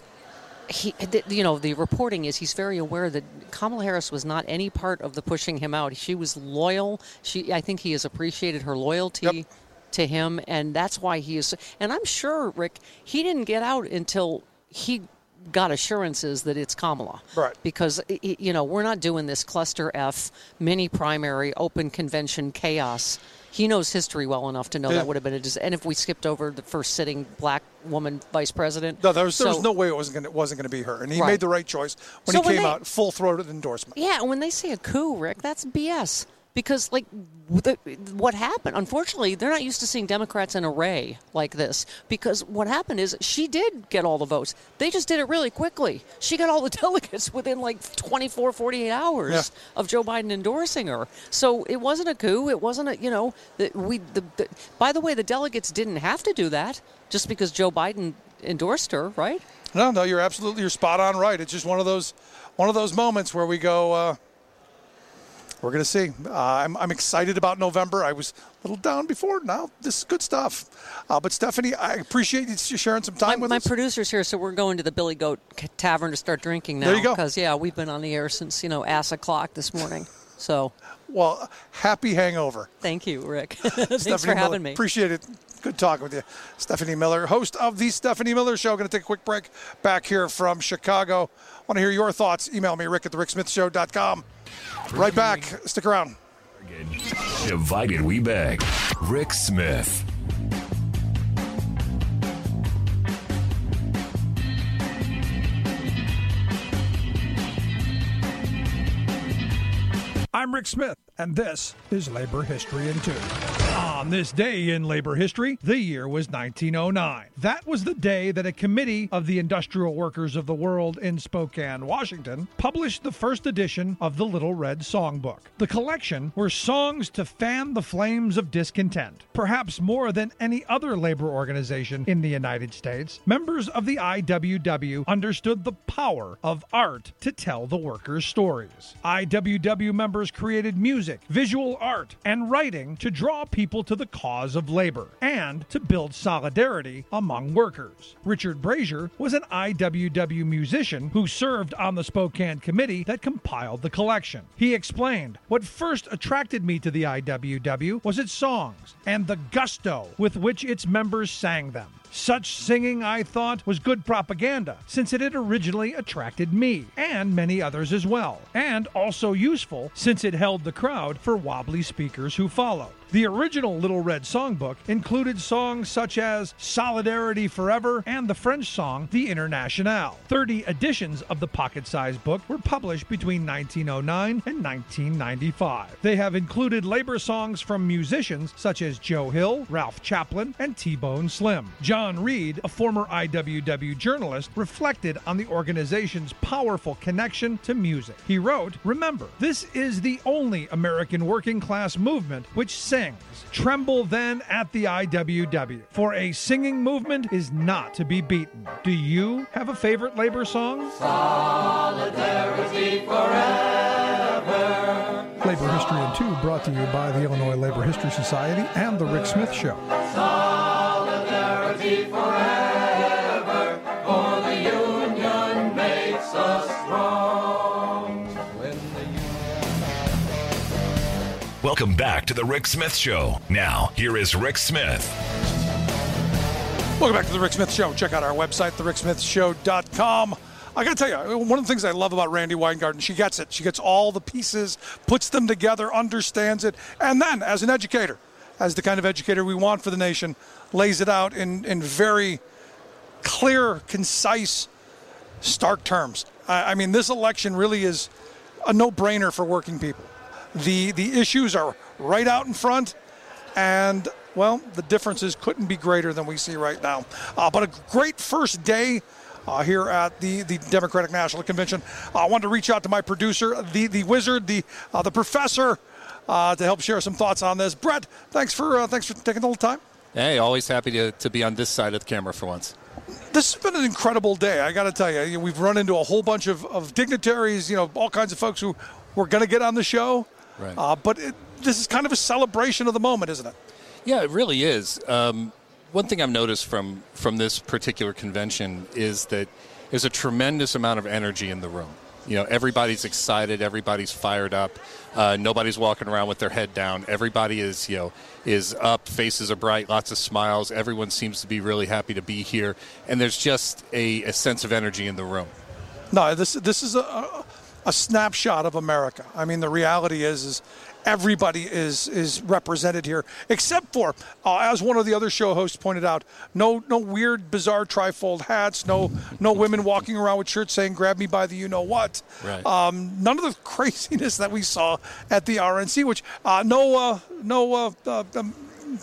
He, you know, the reporting is he's very aware that Kamala Harris was not any part of the pushing him out. She was loyal. She, I think he has appreciated her loyalty Yep. to him, and that's why he is. And I'm sure, Rick, he didn't get out until he got assurances that it's Kamala. Right. Because, you know, we're not doing this cluster F, mini primary, open convention chaos. He knows history well enough to know Yeah. that would have been a dis- and if we skipped over the first sitting black woman vice president. No, there was, there was So- no way it wasn't going to wasn't going to be her, and he Right. made the right choice when So he when came they- out full-throated endorsement. Yeah, and when they say a coup, Rick, that's B S. Because, like, the, what happened, unfortunately, they're not used to seeing Democrats in array like this. Because what happened is she did get all the votes. They just did it really quickly. She got all the delegates within, like, twenty-four, forty-eight hours Yeah. of Joe Biden endorsing her. So it wasn't a coup. It wasn't a, you know, the, we. The, the, by the way, the delegates didn't have to do that just because Joe Biden endorsed her, right? No, no, you're absolutely, you're spot on right. It's just one of those, one of those moments where we go, uh, we're going to see. Uh, I'm, I'm excited about November. I was a little down before. Now this is good stuff. Uh, but Stephanie, I appreciate you sharing some time my, with my us. producer's here, so we're going to the Billy Goat C- Tavern to start drinking now. There you go. Because, yeah, we've been on the air since, you know, ass o'clock this morning. So, Well, happy hangover. thank you, Rick. Thanks Stephanie for Miller, having me. Appreciate it. Good talking with you. Stephanie Miller, host of The Stephanie Miller Show. Going to take a quick break back here from Chicago. Want to hear your thoughts? Email me, rick at the rick smith show dot com. Right back. Stick around. Divided we beg. Rick Smith. I'm Rick Smith, and this is Labor History in Two. On this day in labor history, the year was nineteen oh nine. That was the day that a committee of the industrial workers of the world in Spokane, Washington, published the first edition of the Little Red Songbook. The collection were songs to fan the flames of discontent. Perhaps more than any other labor organization in the United States, members of the I W W understood the power of art to tell the workers' stories. I W W members created music, visual art, and writing to draw people to the cause of labor and to build solidarity among workers. Richard Brazier was an I W W musician who served on the Spokane committee that compiled the collection. He explained, "What first attracted me to the I W W was its songs and the gusto with which its members sang them. Such singing, I thought, was good propaganda, since it had originally attracted me, and many others as well, and also useful, since it held the crowd for wobbly speakers who followed." The original Little Red Songbook included songs such as Solidarity Forever and the French song The Internationale. thirty editions of the pocket-sized book were published between nineteen oh nine and nineteen ninety-five. They have included labor songs from musicians such as Joe Hill, Ralph Chaplin, and T-Bone Slim. John Reed, a former I W W journalist, reflected on the organization's powerful connection to music. He wrote, "Remember, this is the only American working class movement which sings. Tremble then at the I W W, for a singing movement is not to be beaten." Do you have a favorite labor song? Solidarity forever. Labor History in Two, brought to you by the Illinois Labor History Society and The Rick Smith Show. Solidarity forever, for the union makes us strong. When the Welcome back to the Rick Smith Show. Now, here is Rick Smith. Welcome back to the Rick Smith Show. Check out our website, the rick smith show dot com. I got to tell you, one of the things I love about Randy Weingarten, she gets it. She gets all the pieces, puts them together, understands it, and then, as an educator, as the kind of educator we want for the nation, lays it out in, in very clear, concise, stark terms. I, I mean, this election really is a no-brainer for working people. The the issues are right out in front, and, well, the differences couldn't be greater than we see right now. Uh, but a great first day uh, here at the, the Democratic National Convention. Uh, I wanted to reach out to my producer, the the wizard, the uh, the professor, uh, to help share some thoughts on this. Brett, thanks for uh, thanks for taking a little time. Hey, always happy to, to be on this side of the camera for once. This has been an incredible day, I got to tell you. We've run into a whole bunch of, of dignitaries, you know, all kinds of folks who were going to get on the show. Right. Uh, but it, this is kind of a celebration of the moment, isn't it? Yeah, it really is. Um, one thing I've noticed from, from this particular convention is that there's a tremendous amount of energy in the room. You know, everybody's excited, everybody's fired up. Uh, nobody's walking around with their head down. Everybody is, you know, is up, faces are bright, lots of smiles. Everyone seems to be really happy to be here, and there's just a, a sense of energy in the room. No, this this is a a snapshot of America. I mean, the reality is is everybody is is represented here, except for, uh, as one of the other show hosts pointed out, no no weird, bizarre trifold hats, no no women walking around with shirts saying "Grab me by the you know what." Right. Um, none of the craziness that we saw at the R N C, which uh, no uh, no uh, uh, um,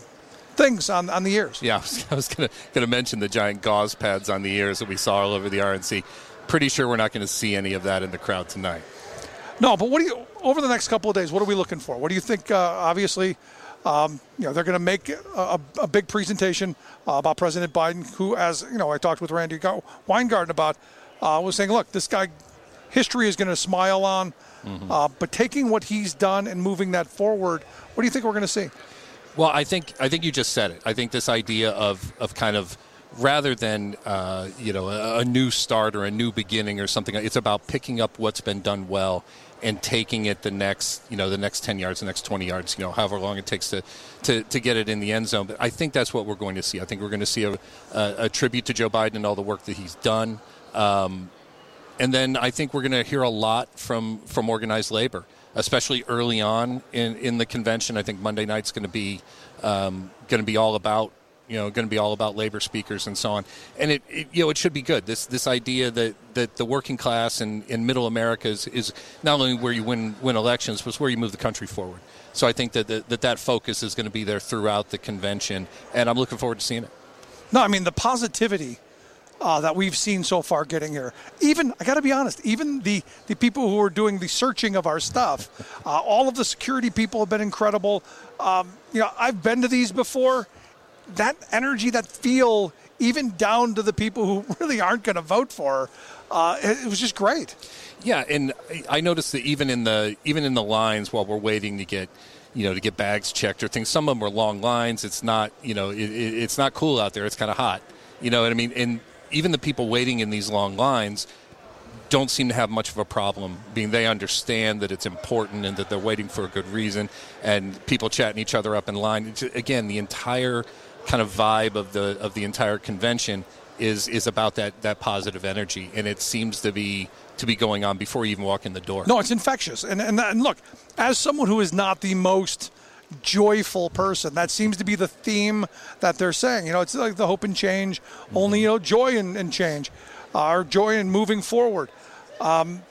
things on on the ears. Yeah, I was, I was gonna gonna mention the giant gauze pads on the ears that we saw all over the R N C. Pretty sure we're not going to see any of that in the crowd tonight. No, but what do you over the next couple of days? What are we looking for? What do you think? Uh, obviously, um, you know they're going to make a, a big presentation uh, about President Biden, who, as you know, I talked with Randy Weingarten about, uh, was saying, look, this guy, history is going to smile on, mm-hmm. uh, but taking what he's done and moving that forward, what do you think we're going to see? Well, I think I think you just said it. I think this idea of of kind of rather than uh, you know a, a new start or a new beginning or something, it's about picking up what's been done well and taking it the next, you know, the next ten yards, the next twenty yards, you know, however long it takes to, to, to get it in the end zone. But I think that's what we're going to see. I think we're going to see a, a, a tribute to Joe Biden and all the work that he's done. Um, and then I think we're going to hear a lot from, from organized labor, especially early on in, in the convention. I think Monday night's going to be um, going to be all about, you know, going to be all about labor speakers and so on. And it, it, you know, it should be good. This this idea that, that the working class and in middle America is, is not only where you win win elections, but it's where you move the country forward. So I think that that, that, that focus is going to be there throughout the convention, and I'm looking forward to seeing it. No, I mean, the positivity uh, that we've seen so far getting here. Even, I got to be honest, even the, the people who are doing the searching of our stuff, uh, all of the security people have been incredible. Um, you know, I've been to these before. That energy, that feel, even down to the people who really aren't going to vote for her, uh, it, it was just great. Yeah, and I noticed that even in the even in the lines while we're waiting to get, you know, to get bags checked or things, some of them are long lines. It's not, you know, it, it, it's not cool out there. It's kind of hot, you know what I mean? And even the people waiting in these long lines don't seem to have much of a problem, being they understand that it's important and that they're waiting for a good reason, and people chatting each other up in line. It's, again, the entire kind of vibe of the of the entire convention is is about that that positive energy, and it seems to be to be going on before you even walk in the door. No, it's infectious. And and, and look, as someone who is not the most joyful person, that seems to be the theme that they're saying. You know, it's like the hope and change, mm-hmm. only, you know, joy and, and change, uh, or joy in moving forward. Um,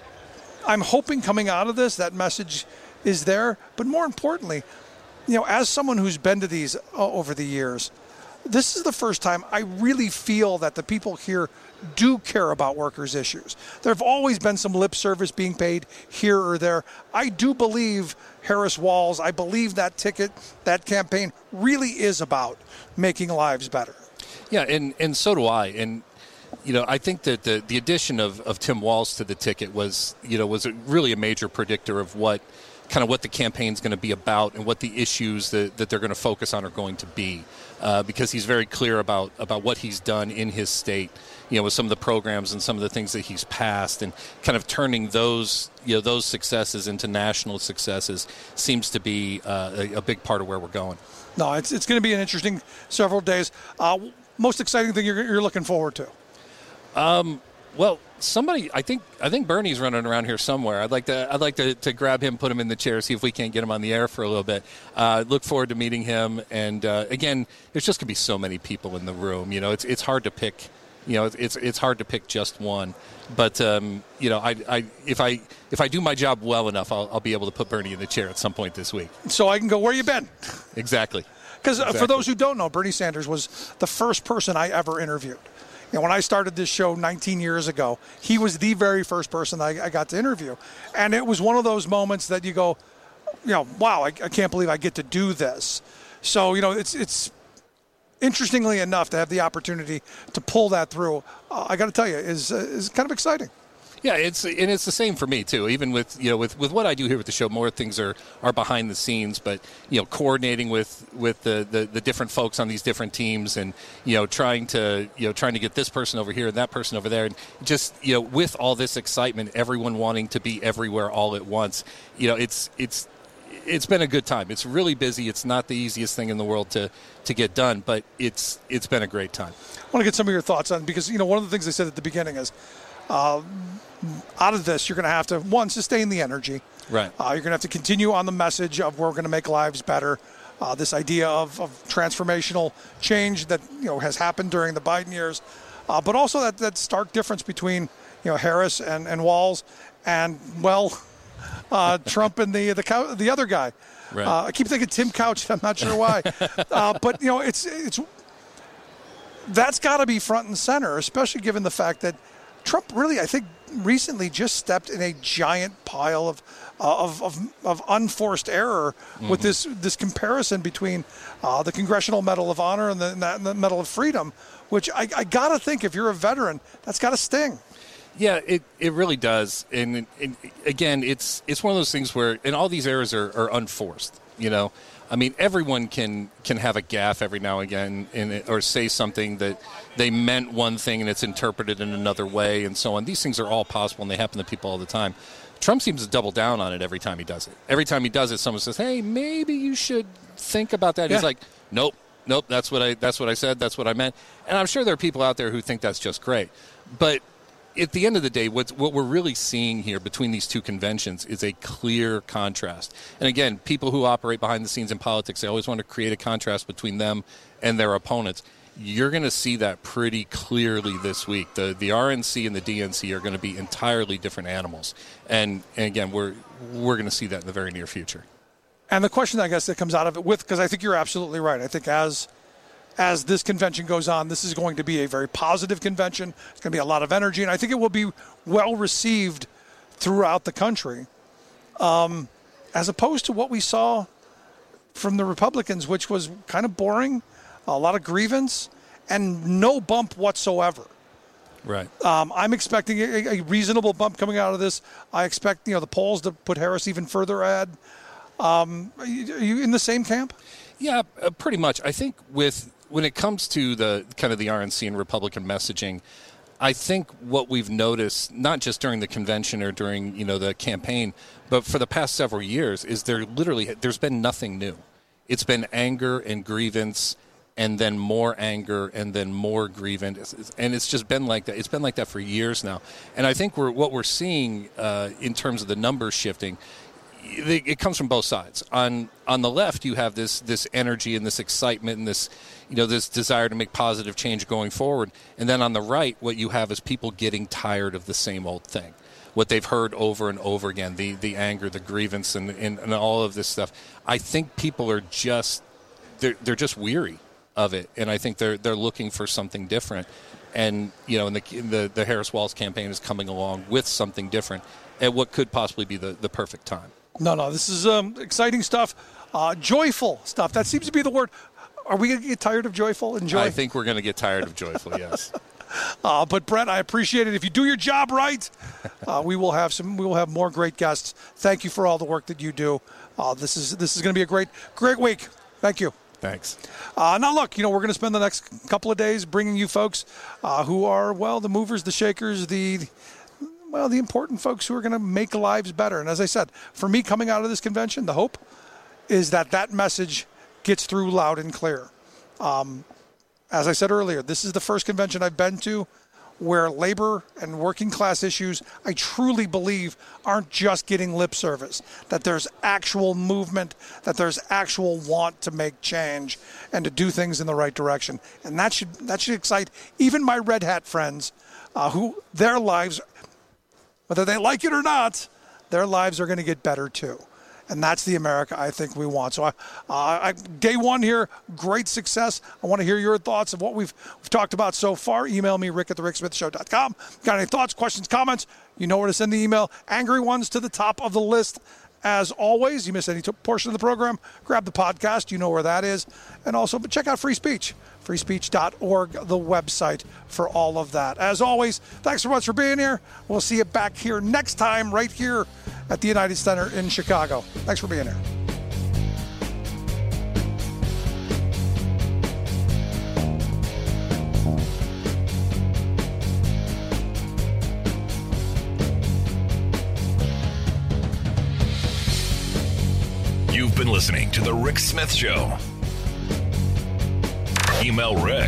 I'm hoping coming out of this, that message is there. But more importantly, you know, as someone who's been to these uh, over the years, this is the first time I really feel that the people here do care about workers' issues. There have always been some lip service being paid here or there. I do believe Harris Walz, I believe that ticket, that campaign really is about making lives better. Yeah, and, and so do I. And, you know, I think that the, the addition of, of Tim Walz to the ticket was, you know, was a, really a major predictor of what kind of what the campaign's going to be about and what the issues that, that they're going to focus on are going to be, uh, because he's very clear about, about what he's done in his state, you know, with some of the programs and some of the things that he's passed, and kind of turning those, you know, those successes into national successes seems to be uh, a, a big part of where we're going. No, it's it's going to be an interesting several days. Uh, most exciting thing you're, you're looking forward to? Um, well, somebody, I think, I think Bernie's running around here somewhere. I'd like to, I'd like to, to grab him, put him in the chair, see if we can't get him on the air for a little bit. Uh, look forward to meeting him. And uh, again, there's just gonna be so many people in the room. You know, it's it's hard to pick. You know, it's it's hard to pick just one. But um, you know, I, I if I if I do my job well enough, I'll, I'll be able to put Bernie in the chair at some point this week. So I can go, where you been? Exactly. Because exactly. uh, for those who don't know, Bernie Sanders was the first person I ever interviewed. You know, when I started this show nineteen years ago, he was the very first person I, I got to interview. And it was one of those moments that you go, you know, wow, I, I can't believe I get to do this. So, you know, it's it's interestingly enough to have the opportunity to pull that through, uh, I got to tell you, is uh, is kind of exciting. Yeah, it's and it's the same for me too. Even with you know with, with what I do here with the show, more things are, are behind the scenes. But you know, coordinating with, with the, the, the different folks on these different teams, and you know, trying to you know trying to get this person over here and that person over there, and just you know, with all this excitement, everyone wanting to be everywhere all at once. You know, it's it's it's been a good time. It's really busy. It's not the easiest thing in the world to, to get done, but it's it's been a great time. I want to get some of your thoughts on because you know one of the things I said at the beginning is. Uh, out of this, you're going to have to, one, sustain the energy. Right. Uh, you're going to have to continue on the message of we're going to make lives better. Uh, this idea of, of transformational change that you know has happened during the Biden years, uh, but also that, that stark difference between you know Harris and, and Walz, and well, uh, Trump and the the the other guy. Right. Uh, I keep thinking Tim Couch. I'm not sure why, uh, but you know it's it's that's got to be front and center, especially given the fact that Trump really, I think, recently just stepped in a giant pile of uh, of, of, of unforced error mm-hmm. with this this comparison between uh, the Congressional Medal of Honor and the, and the Medal of Freedom, which I, I got to think, if you're a veteran, that's got to sting. Yeah, it, it really does. And, and again, it's it's one of those things where, and all these errors are, are unforced, you know. I mean, everyone can, can have a gaffe every now and again in it, or say something that they meant one thing and it's interpreted in another way and so on. These things are all possible and they happen to people all the time. Trump seems to double down on it every time he does it. Every time he does it, someone says, hey, maybe you should think about that. Yeah. He's like, nope, nope, that's what I that's what I said, that's what I meant. And I'm sure there are people out there who think that's just great. But at the end of the day, what's, what we're really seeing here between these two conventions is a clear contrast. And again, people who operate behind the scenes in politics, they always want to create a contrast between them and their opponents. You're going to see that pretty clearly this week. The the R N C and the D N C are going to be entirely different animals. And, and again, we're we're going to see that in the very near future. And the question, I guess, that comes out of it with, because I think you're absolutely right. I think as As this convention goes on, this is going to be a very positive convention. It's going to be a lot of energy, and I think it will be well received throughout the country, um, as opposed to what we saw from the Republicans, which was kind of boring, a lot of grievance, and no bump whatsoever. Right. Um, I'm expecting a, a reasonable bump coming out of this. I expect you know the polls to put Harris even further ahead. Um, are you, are you in the same camp? Yeah, uh, pretty much. I think with when it comes to the kind of the R N C and Republican messaging, I think what we've noticed, not just during the convention or during you know the campaign, but for the past several years, is there literally there's been nothing new. It's been anger and grievance, and then more anger, and then more grievance, and it's just been like that. It's been like that for years now. And I think we're what we're seeing uh, in terms of the numbers shifting. It comes from both sides. On on the left, you have this this energy and this excitement and this you know this desire to make positive change going forward. And then on the right, what you have is people getting tired of the same old thing, what they've heard over and over again, the the anger, the grievance, and and, and all of this stuff. I think people are just they're they're just weary of it, and I think they're they're looking for something different. And you know, and the the, the Harris Walz campaign is coming along with something different at what could possibly be the, the perfect time. No, no, this is um, exciting stuff, uh, joyful stuff. That seems to be the word. Are we going to get tired of joyful and joy? I think we're going to get tired of joyful, yes. uh, but Brent, I appreciate it. If you do your job right, uh, we will have some. We will have more great guests. Thank you for all the work that you do. Uh, this is this is going to be a great great week. Thank you. Thanks. Uh, now, look, you know, we're going to spend the next couple of days bringing you folks uh, who are, well, the movers, the shakers, the. Well, the important folks who are going to make lives better. And as I said, for me coming out of this convention, the hope is that that message gets through loud and clear. Um, as I said earlier, this is the first convention I've been to where labor and working class issues, I truly believe, aren't just getting lip service, that there's actual movement, that there's actual want to make change and to do things in the right direction. And that should, that should excite even my red hat friends uh, who their lives, whether they like it or not, their lives are going to get better too. And that's the America I think we want. So, I, uh, I, day one here, great success. I want to hear your thoughts of what we've, we've talked about so far. Email me, rick at the rick smith show dot com. Got any thoughts, questions, comments? You know where to send the email. Angry ones to the top of the list. As always, you miss any t- portion of the program, grab the podcast. You know where that is. And also, but check out Free Speech. free speech dot org, the website for all of that. As always, thanks so much for being here. We'll see you back here next time right here at the United Center in Chicago. Thanks for being here. You've been listening to The Rick Smith Show. Email Rick